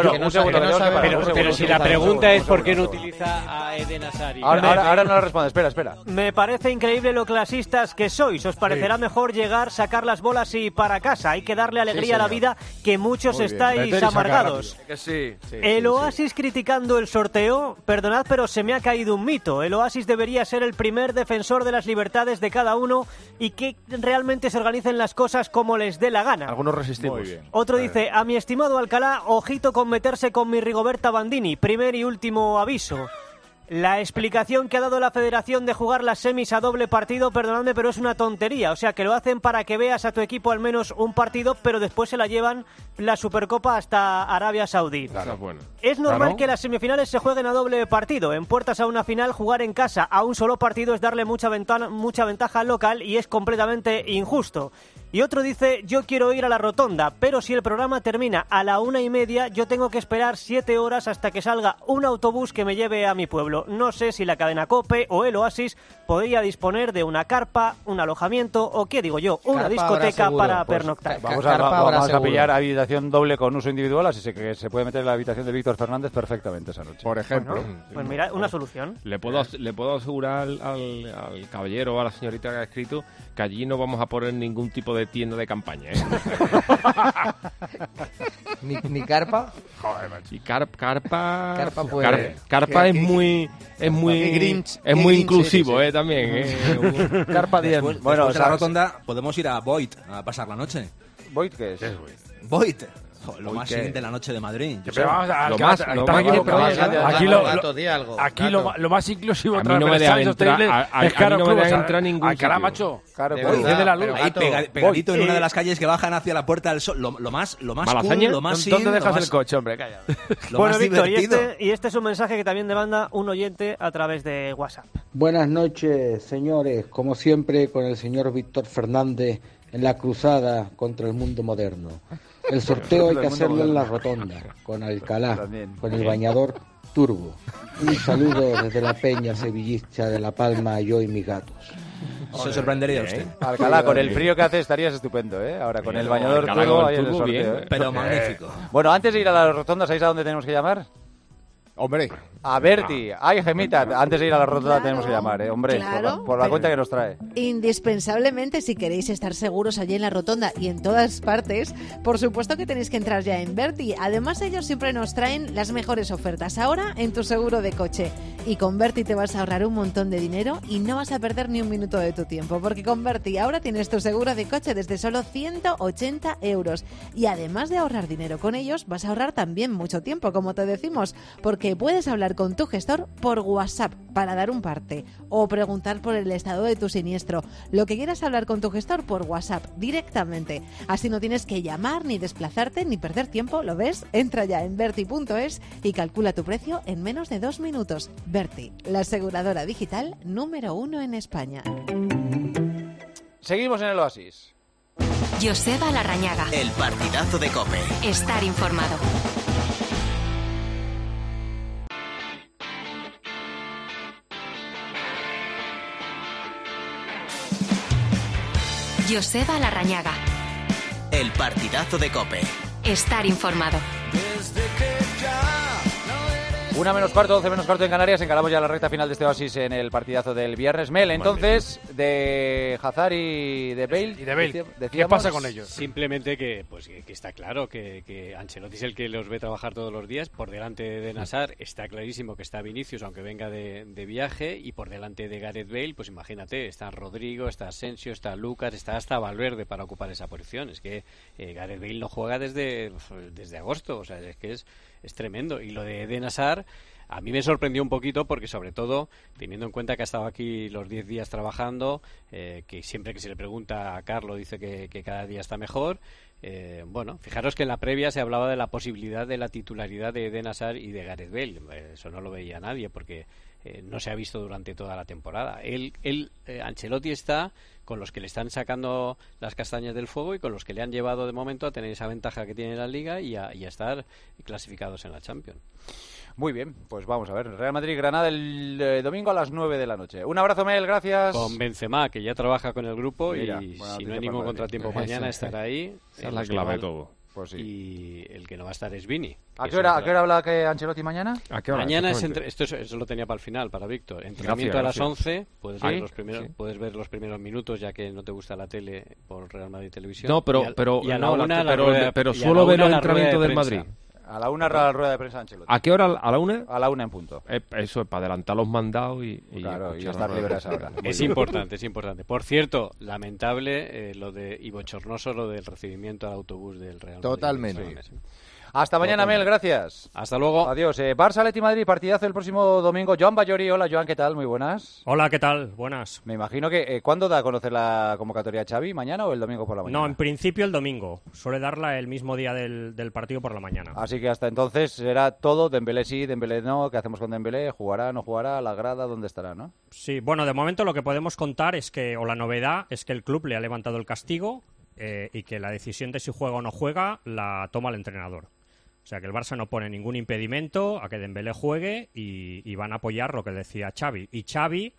Pero si la pregunta es por qué no utiliza a Eden Hazard. Ahora no la responde, espera. Me parece increíble lo clasistas que sois. Os parecerá mejor llegar, sacar las bolas y para casa. Hay que darle alegría a la vida, que muchos estáis amargados. El Oasis criticando el sorteo, perdonad, pero se me ha caído un mito. El Oasis debería ser el primer defensor de las libertades de cada uno y que realmente se organice las cosas como les dé la gana. Algunos resistimos. Otro dice, a mi estimado Alcalá, ojito con meterse con mi Rigoberta Bandini, primer y último aviso. La explicación que ha dado la Federación de jugar las semis a doble partido, perdonadme, pero es una tontería. O sea, que lo hacen para que veas a tu equipo al menos un partido, pero después se la llevan la Supercopa hasta Arabia Saudí. Claro, bueno. Es normal que las semifinales se jueguen a doble partido. En puertas a una final, jugar en casa a un solo partido es darle mucha ventaja al local y es completamente injusto. Y otro dice, yo quiero ir a la Rotonda, pero si el programa termina a la 1:30, yo tengo que esperar 7 horas hasta que salga un autobús que me lleve a mi pueblo. No sé si la cadena COPE o el Oasis podría disponer de una carpa, un alojamiento o, ¿qué digo yo?, una discoteca para pernoctar. Vamos a pillar habitación doble con uso individual, así que se puede meter en la habitación de Víctor Fernández perfectamente esa noche. Por ejemplo. Pues mira, una solución. Le puedo asegurar al caballero o a la señorita que ha escrito que allí no vamos a poner ningún tipo de tienda de campaña, ¿eh? ¿Ni carpa? Joder, macho. Y carpa puede. es muy inclusivo, también. Carpa 10. Después de la Rotonda podemos ir a Void a pasar la noche. ¿Void qué es? Void. Lo más siguiente de la noche de Madrid. Aquí lo más inclusivo a mí no me deja entrar ningún Alcalá, macho. Claro, de la luz. Ahí pegadito en una de las calles que bajan hacia la Puerta del Sol. Lo más cool, lo más sin, ¿Dónde dejas el coche, hombre? Calla. Bueno, Víctor, y este es un mensaje que también te manda un oyente a través de WhatsApp. Buenas noches, señores. Como siempre, con el señor Víctor Fernández en la cruzada contra el mundo moderno. El sorteo hay que hacerlo en la Rotonda, con Alcalá, con el bañador turbo. Un saludo desde la peña sevillista de La Palma, yo y mis gatos. Se sorprendería usted. Alcalá, con el frío que hace estarías estupendo, ¿eh? Ahora con el bañador turbo ahí en el sorteo. Bien, pero magnífico. Bueno, antes de ir a la Rotonda, ¿sabéis a dónde tenemos que llamar? Hombre. A Berti. Ay, Gemita, antes de ir a la Rotonda tenemos que llamar, hombre, claro, por la cuenta que nos trae. Indispensablemente, si queréis estar seguros allí en la Rotonda y en todas partes, por supuesto que tenéis que entrar ya en Berti. Además, ellos siempre nos traen las mejores ofertas ahora en tu seguro de coche. Y con Berti te vas a ahorrar un montón de dinero y no vas a perder ni un minuto de tu tiempo, porque con Berti ahora tienes tu seguro de coche desde solo 180 euros. Y además de ahorrar dinero con ellos, vas a ahorrar también mucho tiempo, como te decimos, porque puedes hablar con tu gestor por WhatsApp para dar un parte o preguntar por el estado de tu siniestro. Lo que quieras hablar con tu gestor por WhatsApp directamente. Así no tienes que llamar, ni desplazarte, ni perder tiempo. ¿Lo ves? Entra ya en Berti.es y calcula tu precio en menos de 2 minutos. Berti, la aseguradora digital número 1 en España. Seguimos en el Oasis. Joseba Larrañaga. El partidazo de COPE. Estar informado. Joseba Larrañaga. El partidazo de COPE. Estar informado. 1 menos cuarto, 12 menos cuarto en Canarias. Encaramos ya la recta final de este Oasis en el partidazo del viernes. Mel, entonces, de Hazard y de Bale. Y de Bale. ¿Qué pasa con ellos? Simplemente que está claro que Ancelotti es el que los ve trabajar todos los días. Por delante de Hazard está clarísimo que está Vinicius, aunque venga de viaje. Y por delante de Gareth Bale, pues imagínate, está Rodrigo, está Asensio, está Lucas, está hasta Valverde para ocupar esa posición. Es que Gareth Bale no juega desde agosto. O sea, es que es tremendo. Y lo de Eden Hazard a mí me sorprendió un poquito porque, sobre todo, teniendo en cuenta que ha estado aquí los 10 días trabajando, que siempre que se le pregunta a Carlo dice que cada día está mejor. Bueno, fijaros que en la previa se hablaba de la posibilidad de la titularidad de Eden Hazard y de Gareth Bale. Eso no lo veía nadie porque no se ha visto durante toda la temporada. Ancelotti está con los que le están sacando las castañas del fuego y con los que le han llevado de momento a tener esa ventaja que tiene la Liga y a estar clasificados en la Champions. Muy bien, pues vamos a ver. Real Madrid-Granada el domingo a las 9 de la noche. Un abrazo, Mel, gracias. Con Benzema, que ya trabaja con el grupo. Mira, y si no hay ningún contratiempo mañana estará ahí. Esa es la clave de todo. Pues sí. Y el que no va a estar es Vini. ¿A qué hora habla que Ancelotti mañana? ¿A qué hora? Mañana eso lo tenía para el final, para Víctor. Entrenamiento a las 11. Puedes ver los primeros minutos, ya que no te gusta la tele por Real Madrid Televisión. No, pero suelo ver el entrenamiento del Madrid. A la 1 la rueda de prensa Ancelotti. ¿A qué hora? ¿A la 1? A la 1 en punto. Eso es para adelantar los mandados y estar libre a esa hora. Es importante. Por cierto, lamentable y bochornoso lo del recibimiento al autobús del Real Madrid. Totalmente. Sí. Hasta mañana, Mel, gracias. Hasta luego. Adiós. Barça, Atleti Madrid, partidazo el próximo domingo. Joan Bayori, hola Joan, ¿qué tal? Muy buenas. Hola, ¿qué tal? Buenas. Me imagino que, ¿cuándo da a conocer la convocatoria Xavi? ¿Mañana o el domingo por la mañana? No, en principio el domingo. Suele darla el mismo día del partido por la mañana. Así que hasta entonces será todo, Dembélé sí, Dembélé no, ¿qué hacemos con Dembélé? ¿Jugará, no jugará? ¿La grada? ¿Dónde estará, no? Sí, bueno, de momento lo que podemos contar es que, o la novedad, es que el club le ha levantado el castigo y que la decisión de si juega o no juega la toma el entrenador. O sea, que el Barça no pone ningún impedimento a que Dembélé juegue y van a apoyar lo que decía Xavi. Y Xavi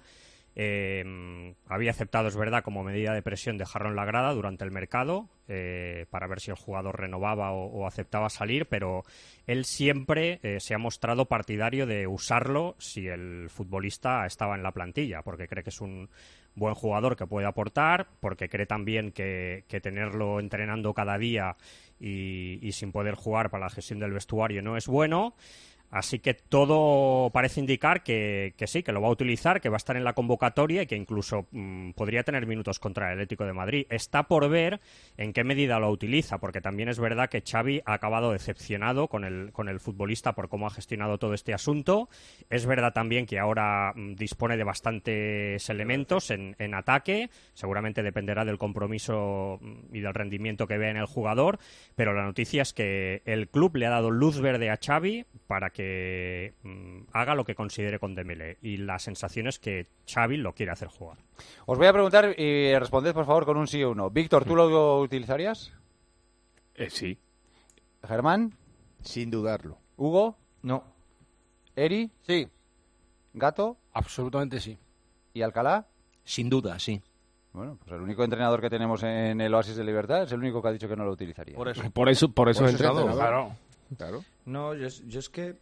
había aceptado, es verdad, como medida de presión dejarlo en la grada durante el mercado para ver si el jugador renovaba o aceptaba salir, pero él siempre se ha mostrado partidario de usarlo si el futbolista estaba en la plantilla, porque cree que es un buen jugador que puede aportar, porque cree también que tenerlo entrenando cada día y sin poder jugar para la gestión del vestuario no es bueno. Así que todo parece indicar que sí, que lo va a utilizar, que va a estar en la convocatoria y que incluso podría tener minutos contra el Atlético de Madrid. Está por ver en qué medida lo utiliza, porque también es verdad que Xavi ha acabado decepcionado con el futbolista por cómo ha gestionado todo este asunto. Es verdad también que ahora dispone de bastantes elementos en ataque. Seguramente dependerá del compromiso y del rendimiento que vea en el jugador, pero la noticia es que el club le ha dado luz verde a Xavi para que haga lo que considere con Dembélé, y la sensación es que Xavi lo quiere hacer jugar. Os voy a preguntar y responded por favor con un sí o un no. Víctor, ¿tú lo utilizarías? Sí. ¿Germán? Sin dudarlo. ¿Hugo? No. ¿Eri? Sí. ¿Gato? Absolutamente sí. ¿Y Alcalá? Sin duda, sí. Bueno, pues el único entrenador que tenemos en el Oasis de Libertad es el único que ha dicho que no lo utilizaría. Por eso es entrenador. Claro. No, yo es que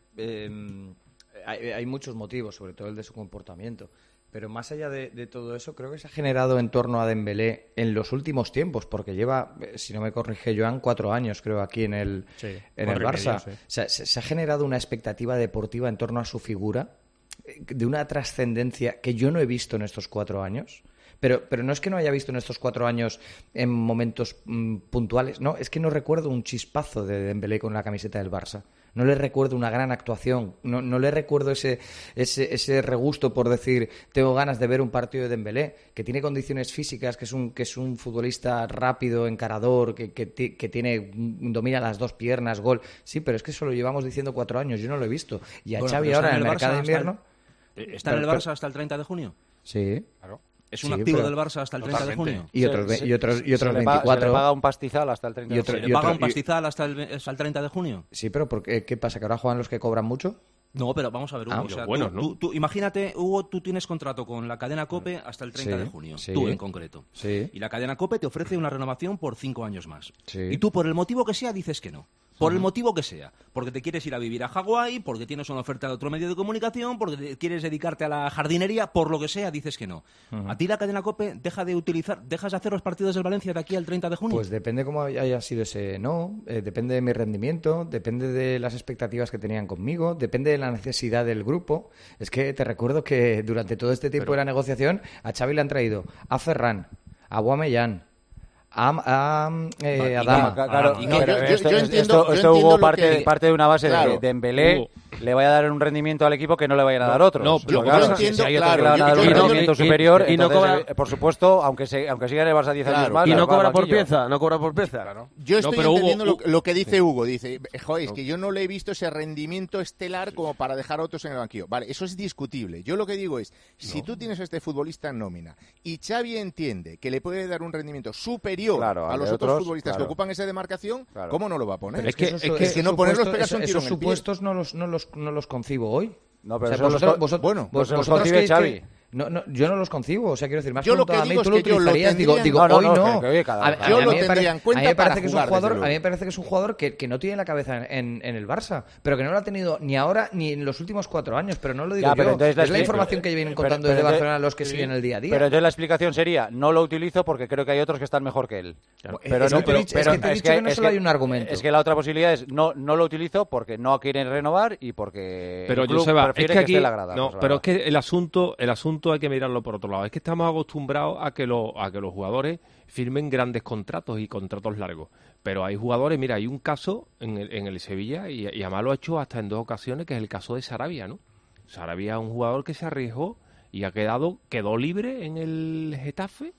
hay muchos motivos, sobre todo el de su comportamiento. Pero más allá de todo eso, creo que se ha generado en torno a Dembélé en los últimos tiempos, porque lleva, si no me corrige Joan, 4 años creo aquí en el Barça. Medio, sí. Se ha generado una expectativa deportiva en torno a su figura de una trascendencia que yo no he visto en estos 4 años. Pero no es que no haya visto en estos 4 años en momentos puntuales, no, es que no recuerdo un chispazo de Dembélé con la camiseta del Barça. No le recuerdo una gran actuación, no le recuerdo ese regusto por decir tengo ganas de ver un partido de Dembélé, que tiene condiciones físicas, que es un futbolista rápido, encarador, que domina las 2 piernas, gol. Sí, pero es que eso lo llevamos diciendo 4 años, yo no lo he visto. Y a Xavi ahora en el mercado de invierno... ¿Está en el Barça hasta el 30 de junio? Sí. Claro. ¿Es un activo del Barça hasta el 30 de junio? Y otros 24. Se le paga un pastizal hasta el 30 de junio. ¿Se le paga un pastizal hasta el 30 de junio? Sí, pero ¿qué pasa? ¿Que ahora juegan los que cobran mucho? No, pero vamos a ver, Hugo. Tú imagínate, Hugo, tú tienes contrato con la cadena COPE hasta el 30 de junio. Sí. Tú en concreto. Sí. Y la cadena COPE te ofrece una renovación por 5 años más. Sí. Y tú, por el motivo que sea, dices que no. por el motivo que sea. Porque te quieres ir a vivir a Hawái, porque tienes una oferta de otro medio de comunicación, porque quieres dedicarte a la jardinería, por lo que sea, dices que no. ¿A ti la cadena COPE dejas de hacer los partidos del Valencia de aquí al 30 de junio? Pues depende cómo haya sido ese no, depende de mi rendimiento, depende de las expectativas que tenían conmigo, depende de la necesidad del grupo. Es que te recuerdo que durante todo este tiempo de la negociación a Xavi le han traído a Ferran, a Aubameyang, Adama. Claro, esto hubo parte de una base de Dembélé. Le vaya a dar un rendimiento al equipo que no le vayan a dar otros. No, yo entiendo, si hay otro que le van a dar un rendimiento superior, y no cobra, por supuesto, aunque siga en el Barça 10 años más. Y no cobra por pieza, Claro. Yo estoy entendiendo lo que dice Hugo. Dice, joder, es que yo no le he visto ese rendimiento estelar como para dejar a otros en el banquillo. Vale, eso es discutible. Yo lo que digo es, si tú tienes a este futbolista en nómina y Xavi entiende que le puede dar un rendimiento superior a los otros futbolistas que ocupan esa demarcación, ¿cómo no lo va a poner? Es que no ponerlos pegas un tiro en el pie. Esos supuestos no los concibo hoy. No, pero vosotros concibe Xavi. No, yo no los concibo, o sea, quiero decir, más yo lo que a mí, digo tú es que lo utilizarías, digo, hoy no. Yo lo tendría en cuenta para jugar. A mí me parece que es un jugador que no tiene la cabeza en el Barça, pero que no lo ha tenido ni ahora ni en los últimos 4 años, pero no lo digo yo. Es la información que vienen contando desde Barcelona los que siguen el día a día. Pero entonces la explicación sería, no lo utilizo porque creo que hay otros que están mejor que él. Pero es que te he dicho que no solo hay un argumento. Es que la otra posibilidad es, no lo utilizo porque no quieren renovar y porque el club prefiere que esté en la grada. No, pero es que el asunto hay que mirarlo por otro lado. Es que estamos acostumbrados a que los jugadores firmen grandes contratos y contratos largos. Pero hay jugadores, mira, hay un caso en el Sevilla y además lo ha hecho hasta en 2 ocasiones, que es el caso de Sarabia, ¿no? Sarabia es un jugador que se arriesgó y quedó libre en el Getafe.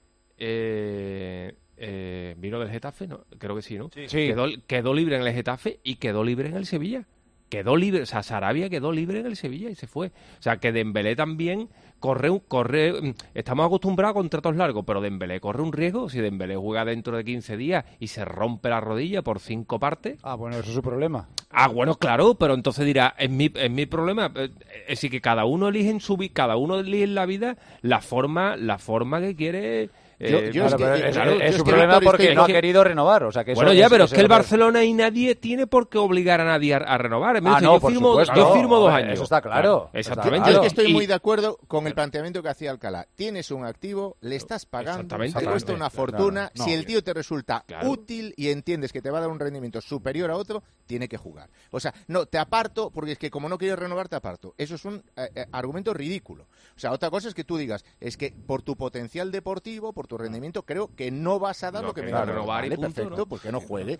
¿Vino del Getafe? No, creo que sí, ¿no? Sí. Quedó libre en el Getafe y quedó libre en el Sevilla. Quedó libre, o sea, Sarabia quedó libre en el Sevilla y se fue. O sea, que Dembélé también corre, estamos acostumbrados a contratos largos, pero Dembélé corre un riesgo. Si Dembélé juega dentro de 15 días y se rompe la rodilla por 5 partes... bueno, eso es su problema. Bueno, claro, pero entonces dirá, es mi problema. Es decir, que cada uno elige en la vida la forma que quiere... es su problema porque no ha querido renovar. O sea, que pero es que el Barcelona y nadie tiene por qué obligar a nadie a renovar. Yo firmo 2 años. Eso está claro. Exactamente. Yo es que estoy muy de acuerdo con el planteamiento que hacía Alcalá. Tienes un activo, le estás pagando, te cuesta una fortuna. Si el tío te resulta útil y entiendes que te va a dar un rendimiento superior a otro, tiene que jugar. O sea, no, te aparto porque es que como no quieres renovar, te aparto. Eso es un argumento ridículo. O sea, otra cosa es que tú digas, es que por tu potencial deportivo, por tu rendimiento, creo que no vas a dar lo que me va a renovar. Perfecto, pues que no juegue.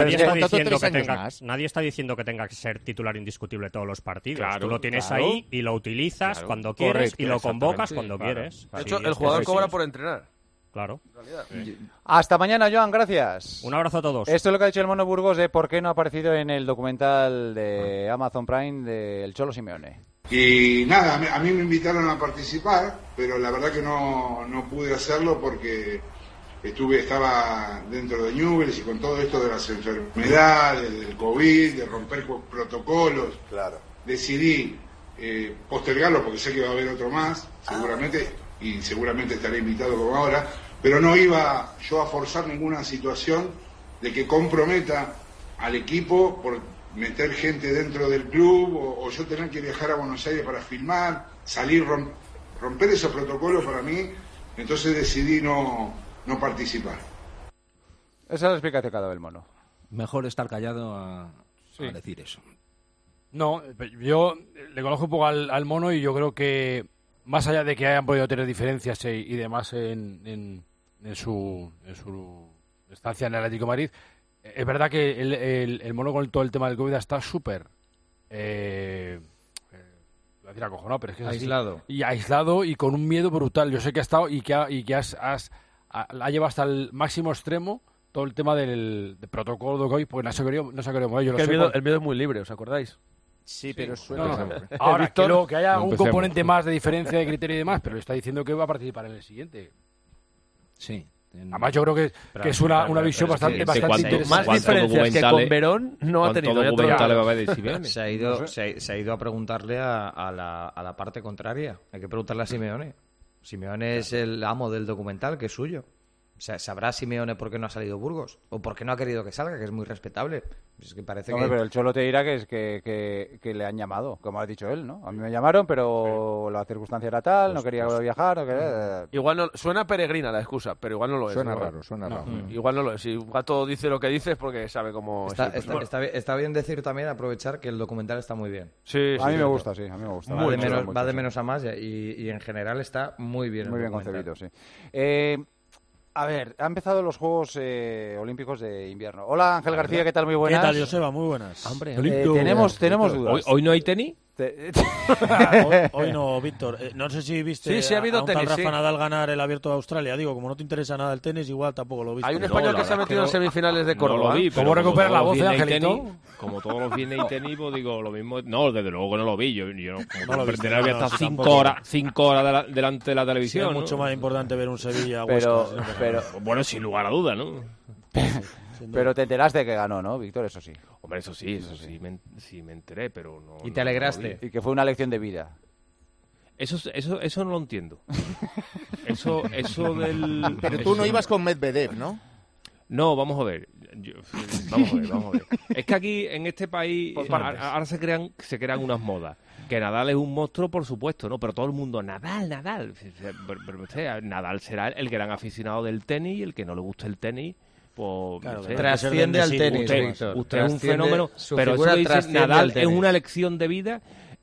Nadie está diciendo que tenga que ser titular indiscutible todos los partidos. Tú lo tienes ahí y lo utilizas cuando quieres y lo convocas cuando quieres. De hecho, el jugador cobra por entrenar. Claro. Hasta mañana, Joan, gracias. Un abrazo a todos. Esto es lo que ha dicho el Mono Burgos de por qué no ha aparecido en el documental de Amazon Prime del Cholo Simeone. Y nada, a mí me invitaron a participar, pero la verdad que no pude hacerlo porque estaba dentro de Newell's y con todo esto de las enfermedades, del COVID, de romper protocolos, decidí postergarlo porque sé que va a haber otro más, seguramente, y seguramente estaré invitado como ahora, pero no iba yo a forzar ninguna situación de que comprometa al equipo por meter gente dentro del club o yo tener que viajar a Buenos Aires para filmar, salir, romper esos protocolos para mí, entonces decidí no participar. Esa es la explicación que ha dado el Mono. Mejor estar callado a decir eso. No, yo le conozco un poco al Mono y yo creo que más allá de que hayan podido tener diferencias y demás en su estancia en el Atlético de Madrid, es verdad que el Mono con todo el tema del COVID está súper voy a decir acojonado, pero es que es aislado. Así, y aislado y con un miedo brutal. Yo sé que ha estado y que ha llevado hasta el máximo extremo todo el tema del protocolo de COVID, porque no se quería mover. El miedo es muy libre, ¿os acordáis? Sí, pero suele ser. Ahora, que haya un componente más de diferencia de criterio y demás, pero está diciendo que va a participar en el siguiente. Sí. Además, yo creo que es una visión bastante interesante. Más diferencias que con Verón no ha tenido. Se ha ido a preguntarle a la parte contraria. Hay que preguntarle a Simeone. Simeone es el amo del documental, que es suyo. O sea, ¿sabrá Simeone por qué no ha salido Burgos? ¿O por qué no ha querido que salga? Que es muy respetable. Es que parece que... Pero el Cholo te dirá que le han llamado, como ha dicho él, ¿no? A mí me llamaron, pero la circunstancia era tal, no quería viajar, no quería... Igual no... Suena peregrina la excusa, pero igual no lo es. Suena raro. Igual no lo es. Si un gato dice lo que dice es porque sabe cómo... Está bien decir también, aprovechar que el documental está muy bien. Sí, a mí me gusta, sí. Va de menos a más y en general está muy bien. Muy bien concebido, sí. A ver, han empezado los Juegos Olímpicos de invierno. Hola, Ángel García, ¿qué tal? Muy buenas. ¿Qué tal, Joseba? Muy buenas. Hombre, tenemos dudas. ¿Hoy no hay tenis? Hoy no, Víctor. No sé si viste ha habido a un tal tenis, Rafa Nadal ganar el Abierto de Australia. Digo, como no te interesa nada el tenis, igual tampoco lo viste. Hay un español que se ha metido en semifinales de Córdoba. ¿Cómo recupera la voz, Angelito? Como todos los viernes y tenis, pues digo, lo mismo... No, desde luego que no lo vi. Yo no lo vi. Había estado 5 horas delante de la televisión. Es mucho más importante ver un Sevilla. Pero bueno, sin lugar a duda, ¿no? Pero te enteraste que ganó, ¿no, Víctor? Eso sí. Hombre, eso sí me enteré, pero no... ¿Y te alegraste? Y que fue una lección de vida. Eso no lo entiendo. Eso del... Pero tú no ibas con Medvedev, ¿no? No, vamos a ver. Vamos a ver. Es que aquí, en este país, ahora se crean unas modas. Que Nadal es un monstruo, por supuesto, ¿no? Pero todo el mundo, Nadal. Pero Nadal será el gran aficionado del tenis y el que no le guste el tenis... Claro, trasciende al tenis, usted es un fenómeno, pero eso dice, Nadal es una lección de vida.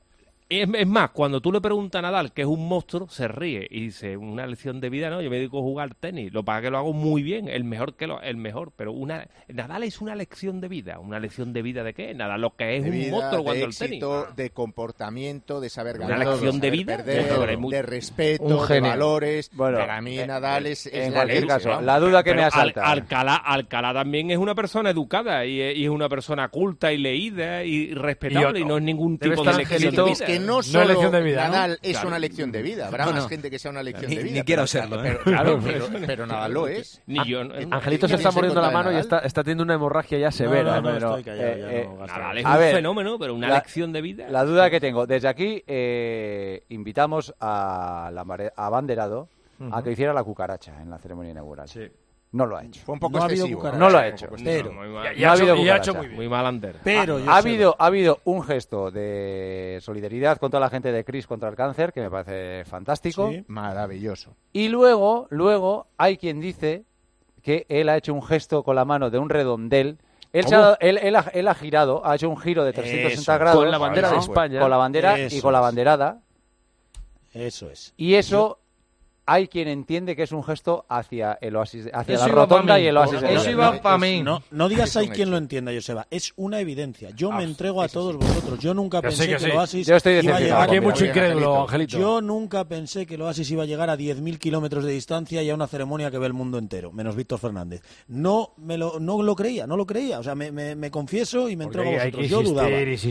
Es más, cuando tú le preguntas a Nadal que es un monstruo, se ríe y dice, una lección de vida, no, yo me dedico a jugar tenis, lo que pasa es que lo hago muy bien, el mejor, pero Nadal es una lección de vida. ¿Una lección de vida de qué? Nadal lo que es de un vida, monstruo cuando el tenis. De comportamiento, de saber ganar. Una lección de vida, perder, de respeto, de valores. Bueno, para mí Nadal es en la cualquier leche, caso, ¿no? la duda que me asalta. Alcalá también es una persona educada y es una persona culta y leída y respetable y no es ningún tipo de lección de vida. Es que no solo Nadal es una lección de vida. Habrá más gente que sea una lección de vida. Ni quiero serlo, ¿eh? Pero Nadal lo es. Ni yo. Angelito se está mordiendo la mano y está teniendo una hemorragia ya severa. No, estoy callado, Nadal es un fenómeno, pero una lección de vida. La duda que tengo, desde aquí invitamos a Abanderado a que hiciera la cucaracha en la ceremonia inaugural. Sí. No lo ha hecho. Fue un poco excesivo. No lo ha hecho. Pero ha hecho muy mal Ander. Pero ha habido un gesto de solidaridad con toda la gente de CRIS contra el cáncer que me parece fantástico. Sí. Maravilloso. Y luego hay quien dice que él ha hecho un gesto con la mano de un redondel. Él ha girado, ha hecho un giro de 360 grados. Con la bandera de España. Con la bandera y con la banderada. Eso es. Y eso... Hay quien entiende que es un gesto hacia el oasis, hacia la rotonda y el oasis. Eso iba para mí. No digas hay quien lo entienda, Joseba. Es una evidencia. Yo me entrego a todos vosotros. Yo nunca pensé que el oasis iba a llegar. Aquí hay mucho incrédulo, Angelito. Yo nunca pensé que el oasis iba a llegar a 10.000 kilómetros de distancia y a una ceremonia que ve el mundo entero, menos Víctor Fernández. No lo creía. O sea, me confieso y me entrego a vosotros. Yo dudaba.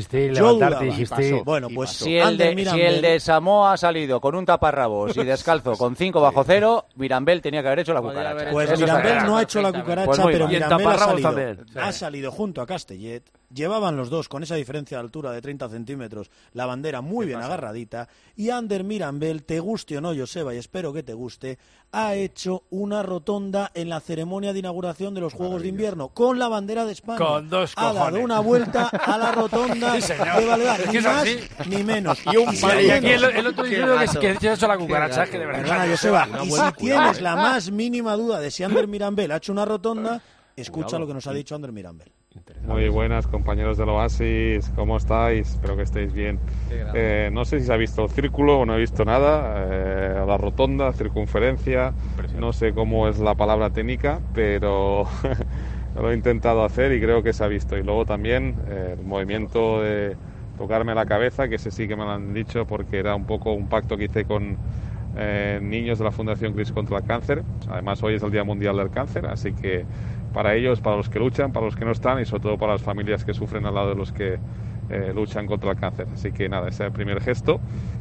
Insistir. Bueno, pues si el de Samoa ha salido con un taparrabos y descalzo con 5 bajo cero, Mirambel tenía que haber hecho la cucaracha. Pues Mirambel no ha hecho la cucaracha, pero Mirambel ha salido junto a Castellet. Llevaban los dos con esa diferencia de altura de 30 centímetros la bandera muy bien agarradita y Ander Mirambel, te guste o no, Joseba, y espero que te guste, ha hecho una rotonda en la ceremonia de inauguración de los Juegos de Invierno con la bandera de España. Con dos cojones. Ha dado una vuelta a la rotonda de Valledar, ni más ni menos. Y aquí el otro diciendo que se ha hecho la cucaracha, que de verdad. Joseba, y si tienes la más mínima duda de si Ander Mirambel ha hecho una rotonda, escucha lo que nos ha dicho Ander Mirambel. Muy buenas, compañeros del Oasis, ¿cómo estáis? Espero que estéis bien. No sé si se ha visto el círculo o no he visto nada, la rotonda, circunferencia, no sé cómo es la palabra técnica, pero lo he intentado hacer y creo que se ha visto. Y luego también el movimiento de tocarme la cabeza, que ese sí que me lo han dicho porque era un poco un pacto que hice con niños de la Fundación CRIS contra el Cáncer. Además hoy es el Día Mundial del Cáncer, así que para ellos, para los que luchan, para los que no están y sobre todo para las familias que sufren al lado de los que luchan contra el cáncer. Así que nada, ese es el primer gesto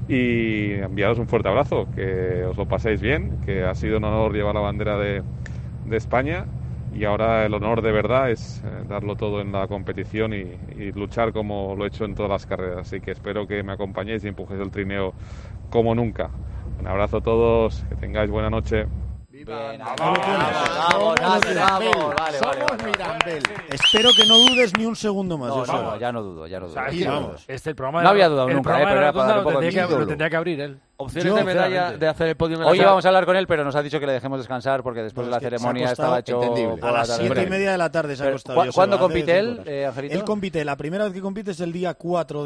y enviaros un fuerte abrazo, que os lo paséis bien, que ha sido un honor llevar la bandera de España y ahora el honor de verdad es darlo todo en la competición y luchar como lo he hecho en todas las carreras. Así que espero que me acompañéis y empujéis el trineo como nunca. Un abrazo a todos, que tengáis buena noche. Bien, vamos. Somos Mirambel. Espero que no dudes ni un segundo más. No, ya no dudo. Aquí vamos. El programa no había dudado nunca, pero era para dar un poco de lo tendría que abrir él. Opciones de medalla de hacer el podio en Hoy vamos a hablar con él, pero nos ha dicho que le dejemos descansar porque después de la ceremonia estaba hecho a las 7:30 de la tarde se ha acostado. ¿Cuándo compite él, Angelito? Él compite, la primera vez que compite es el día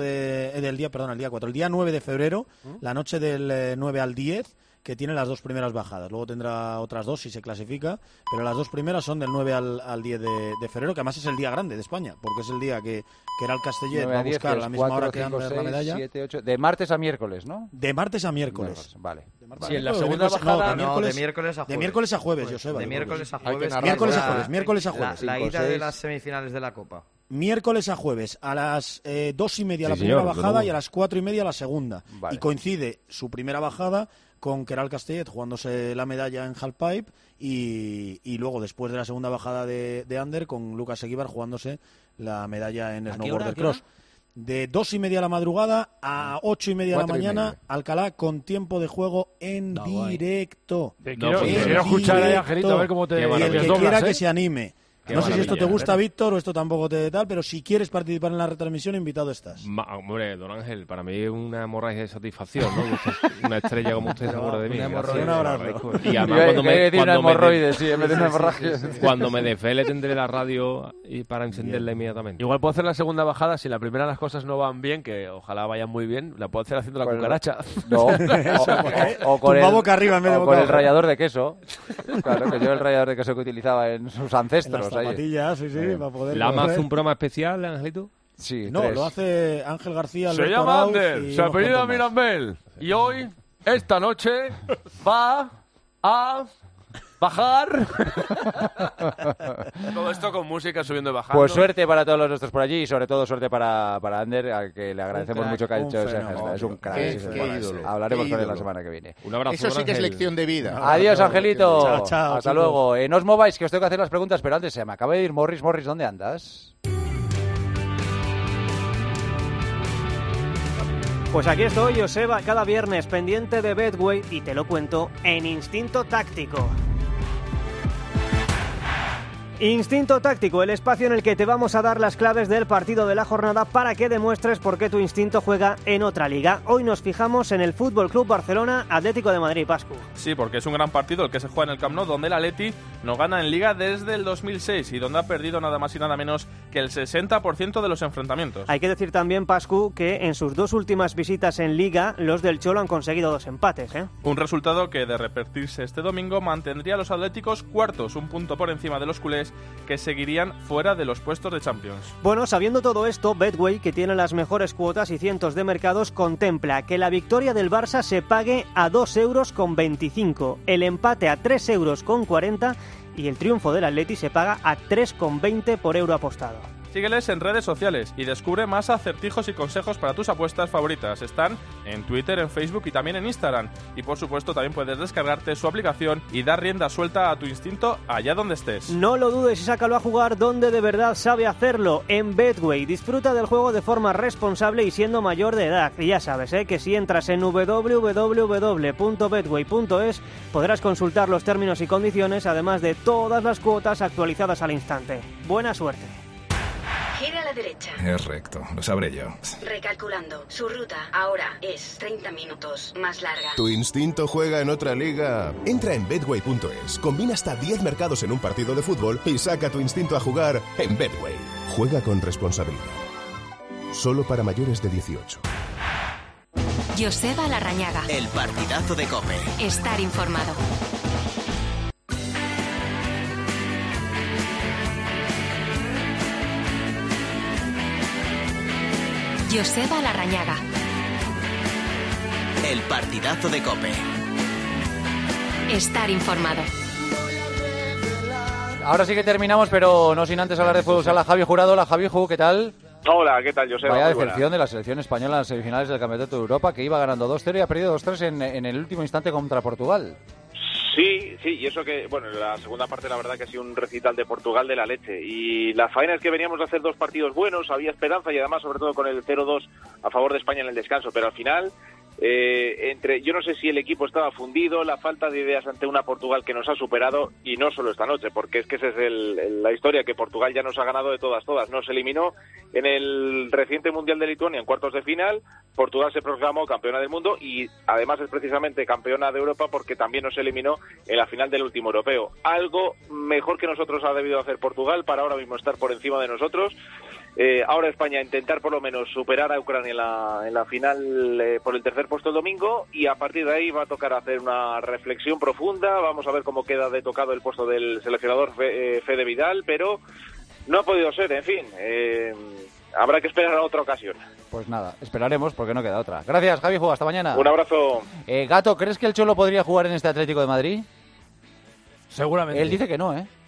9 de febrero, la noche del 9 al 10, que tiene las dos primeras bajadas. Luego tendrá otras dos si se clasifica, pero las dos primeras son del 9 al 10 de febrero, que además es el día grande de España, porque es el día que era el Castellet va a buscar a la misma hora que Ander la medalla. 7, 8, de martes a miércoles, ¿no? De martes a miércoles. Vale. Sí, en la segunda bajada... de miércoles a jueves. De miércoles a jueves, Joseba. De miércoles a jueves. Miércoles a jueves. La ida de las semifinales de la Copa. Miércoles a jueves, a las 2:30 la primera bajada y a las 4:30 la segunda. Vale. Y coincide su primera bajada con Keral Castellet jugándose la medalla en halfpipe y luego después de la segunda bajada de Ander con Lucas Eguíbar jugándose la medalla en snowboard cross. De 2:30 de la madrugada a 8:30 de la mañana, Alcalá con tiempo de juego en directo. Quiero escuchar a Angelito a ver cómo te... Y el que quiera que se anime. No sé si esto te gusta, Víctor, o esto tampoco te tal, pero si quieres participar en la retransmisión, invitado estás. Hombre, don Ángel, para mí es una hemorragia de satisfacción, ¿no? Una estrella como usted se acuerda de mí. Un abrazo. Y además cuando me desvele tendré la radio y para encenderla inmediatamente. Igual puedo hacer la segunda bajada, si la primera las cosas no van bien, que ojalá vayan muy bien, la puedo hacer haciendo la cucaracha. No, o con boca arriba en vez de boca con el rallador de queso. Claro, que yo el rallador de queso que utilizaba en sus ancestros. Zapatillas, sí, para poder... ¿La hace un programa especial, Angelito? Sí, no, 3. Lo hace Ángel García. Se llama Ander, se apellida Mirambel. Y hoy, esta noche, va a bajar. Todo esto con música subiendo y bajando. Pues suerte para todos los nuestros por allí y sobre todo suerte para Ander, al que le agradecemos mucho que ha hecho ese gesto. Es un crack. Qué ídolo. Hablaremos con él la semana que viene. Un abrazo. Eso sí que es lección de vida. Adiós, Angelito. Chao, hasta luego. No os mováis, que os tengo que hacer las preguntas, pero antes se me acaba de ir Morris. Morris, ¿dónde andas? Pues aquí estoy, Joseba, cada viernes pendiente de Betway y te lo cuento en Instinto Táctico. Instinto Táctico, el espacio en el que te vamos a dar las claves del partido de la jornada para que demuestres por qué tu instinto juega en otra liga. Hoy nos fijamos en el Fútbol Club Barcelona, Atlético de Madrid, Pascu. Sí, porque es un gran partido el que se juega en el Camp Nou, donde el Atleti no gana en Liga desde el 2006 y donde ha perdido nada más y nada menos que el 60% de los enfrentamientos. Hay que decir también, Pascu, que en sus dos últimas visitas en Liga, los del Cholo han conseguido 2 empates, ¿eh? Un resultado que, de repetirse este domingo, mantendría a los atléticos cuartos, un punto por encima de los culés, que seguirían fuera de los puestos de Champions. Bueno, sabiendo todo esto, Betway, que tiene las mejores cuotas y cientos de mercados, contempla que la victoria del Barça se pague a 2,25 €, el empate a 3,40 € y el triunfo del Atleti se paga a 3,20 por euro apostado. Sígueles en redes sociales y descubre más acertijos y consejos para tus apuestas favoritas. Están en Twitter, en Facebook y también en Instagram. Y por supuesto también puedes descargarte su aplicación y dar rienda suelta a tu instinto allá donde estés. No lo dudes y sácalo a jugar donde de verdad sabe hacerlo, en Betway. Disfruta del juego de forma responsable y siendo mayor de edad. Y ya sabes, que si entras en www.betway.es podrás consultar los términos y condiciones, además de todas las cuotas actualizadas al instante. Buena suerte. Gira a la derecha. Es recto, lo sabré yo. Recalculando. Su ruta ahora es 30 minutos más larga. ¿Tu instinto juega en otra liga? Entra en Betway.es, combina hasta 10 mercados en un partido de fútbol y saca tu instinto a jugar en Betway. Juega con responsabilidad. Solo para mayores de 18. Joseba Larrañaga. El partidazo de COPE. Estar informado. Joseba Larrañaga. El partidazo de COPE. Estar informado. Ahora sí que terminamos, pero no sin antes hablar de fútbol sala. Javi Jurado, hola Javi, ¿qué tal? Hola, ¿qué tal, Joseba? Vaya decepción de la selección española en las semifinales del Campeonato de Europa, que iba ganando 2-0 y ha perdido 2-3 en el último instante contra Portugal. Sí, y eso que, bueno, la segunda parte la verdad que ha sido un recital de Portugal de la leche. Y la faena es que veníamos de hacer 2 partidos buenos, había esperanza y además sobre todo con el 0-2 a favor de España en el descanso, pero al final Yo no sé si el equipo estaba fundido, la falta de ideas ante una Portugal que nos ha superado, y no solo esta noche, porque es que esa es la historia, que Portugal ya nos ha ganado de todas. Nos eliminó en el reciente Mundial de Lituania en cuartos de final. Portugal se proclamó campeona del mundo y además es precisamente campeona de Europa porque también nos eliminó en la final del último europeo. Algo mejor que nosotros ha debido hacer Portugal para ahora mismo estar por encima de nosotros. Ahora España intentar por lo menos superar a Ucrania en la final por el tercer puesto el domingo, y a partir de ahí va a tocar hacer una reflexión profunda. Vamos a ver cómo queda de tocado el puesto del seleccionador Fede Vidal, pero no ha podido ser, en fin. Habrá que esperar a otra ocasión. Pues nada, esperaremos porque no queda otra. Gracias, Javi, hasta mañana. Un abrazo. Gato, ¿crees que el Cholo podría jugar en este Atlético de Madrid? Seguramente. Él dice que no, ¿eh?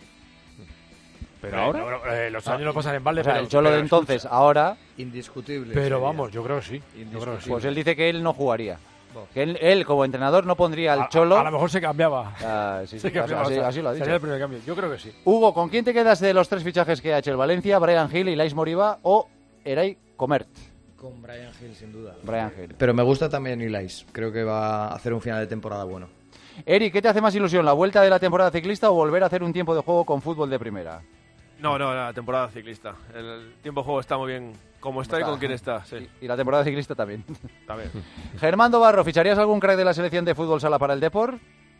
Pero ahora los años no pasan en balde. O sea, el Cholo de entonces, ahora... Indiscutible. Pero sería. vamos, yo creo que sí. Pues él dice que él no jugaría. Que él como entrenador no pondría al Cholo... A lo mejor se cambiaba. Sí, se cambiaba, así lo ha dicho. Sería el primer cambio. Yo creo que sí. Hugo, ¿con quién te quedas de los 3 fichajes que ha hecho el Valencia? ¿Brian Hill, Ilais Moriba o Eray Comert? Con Brian Hill, sin duda. Brian Hill. Pero me gusta también Ilais. Creo que va a hacer un final de temporada bueno. Eric, ¿qué te hace más ilusión, la vuelta de la temporada ciclista o volver a hacer un tiempo de juego con fútbol de primera? No, la temporada ciclista. El tiempo de juego está muy bien como está y con quien está. Sí. Y la temporada ciclista también. También. Germán Barro, ¿ficharías algún crack de la selección de fútbol sala para el Depor?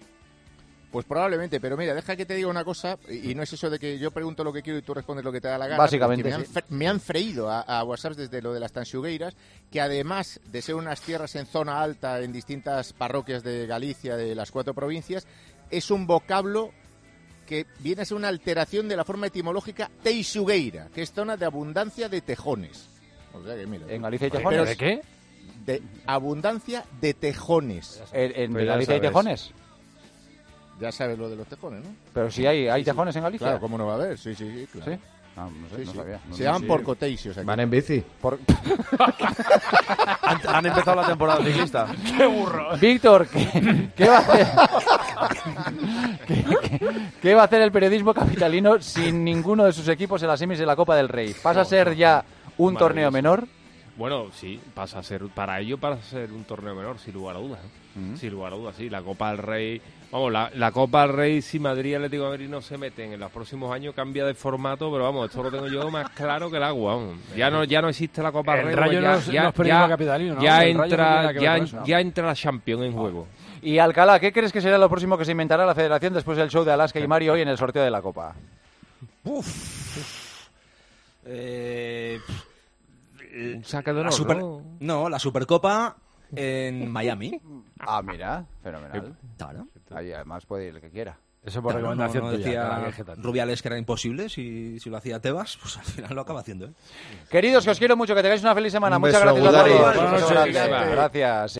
Pues probablemente, pero mira, deja que te diga una cosa, y no es eso de que yo pregunto lo que quiero y tú respondes lo que te da la gana. Básicamente, me han freído a WhatsApp desde lo de las Tanxugueiras, que además de ser unas tierras en zona alta en distintas parroquias de Galicia, de las 4 provincias, es un vocablo que viene a ser una alteración de la forma etimológica teixugueira, que es zona de abundancia de tejones. O sea que mira, ¿En Galicia hay tejones? ¿De qué? De abundancia de tejones. ¿En Galicia hay tejones? Ya sabes lo de los tejones, ¿no? Pero si hay tejones en Galicia. Claro, ¿cómo no va a haber? Sí, claro. ¿Sí? No sé, no sabía. Se llaman porcoteisios aquí. Van en bici. Han empezado la temporada ciclista. ¡Qué burro! Víctor, ¿qué va a hacer? ¿Qué va a hacer el periodismo capitalino sin ninguno de sus equipos en las semis de la Copa del Rey? ¿Pasa a ser ya un torneo menor? Bueno, sí, pasa a ser un torneo menor, sin lugar a dudas. Sin lugar a dudas, sí. La Copa del Rey... Vamos, la Copa del Rey, si Madrid y Atlético de Madrid no se meten en los próximos años, cambia de formato, pero vamos, esto lo tengo yo más claro que el agua. Vamos. Ya no existe la Copa del Rey. Ya entra la Champions en juego. Y Alcalá, ¿qué crees que será lo próximo que se inventará la Federación después del show de Alaska y Mario hoy en el sorteo de la Copa? Saca de honor, la Supercopa en Miami. Ah, mira, fenomenal. Claro. Ahí además puede ir el que quiera. Eso por recomendación no decía Rubiales que era imposible si lo hacía Tebas, pues al final lo acaba haciendo. Queridos, que os quiero mucho, que tengáis una feliz semana. Muchas gracias a todos. Gracias.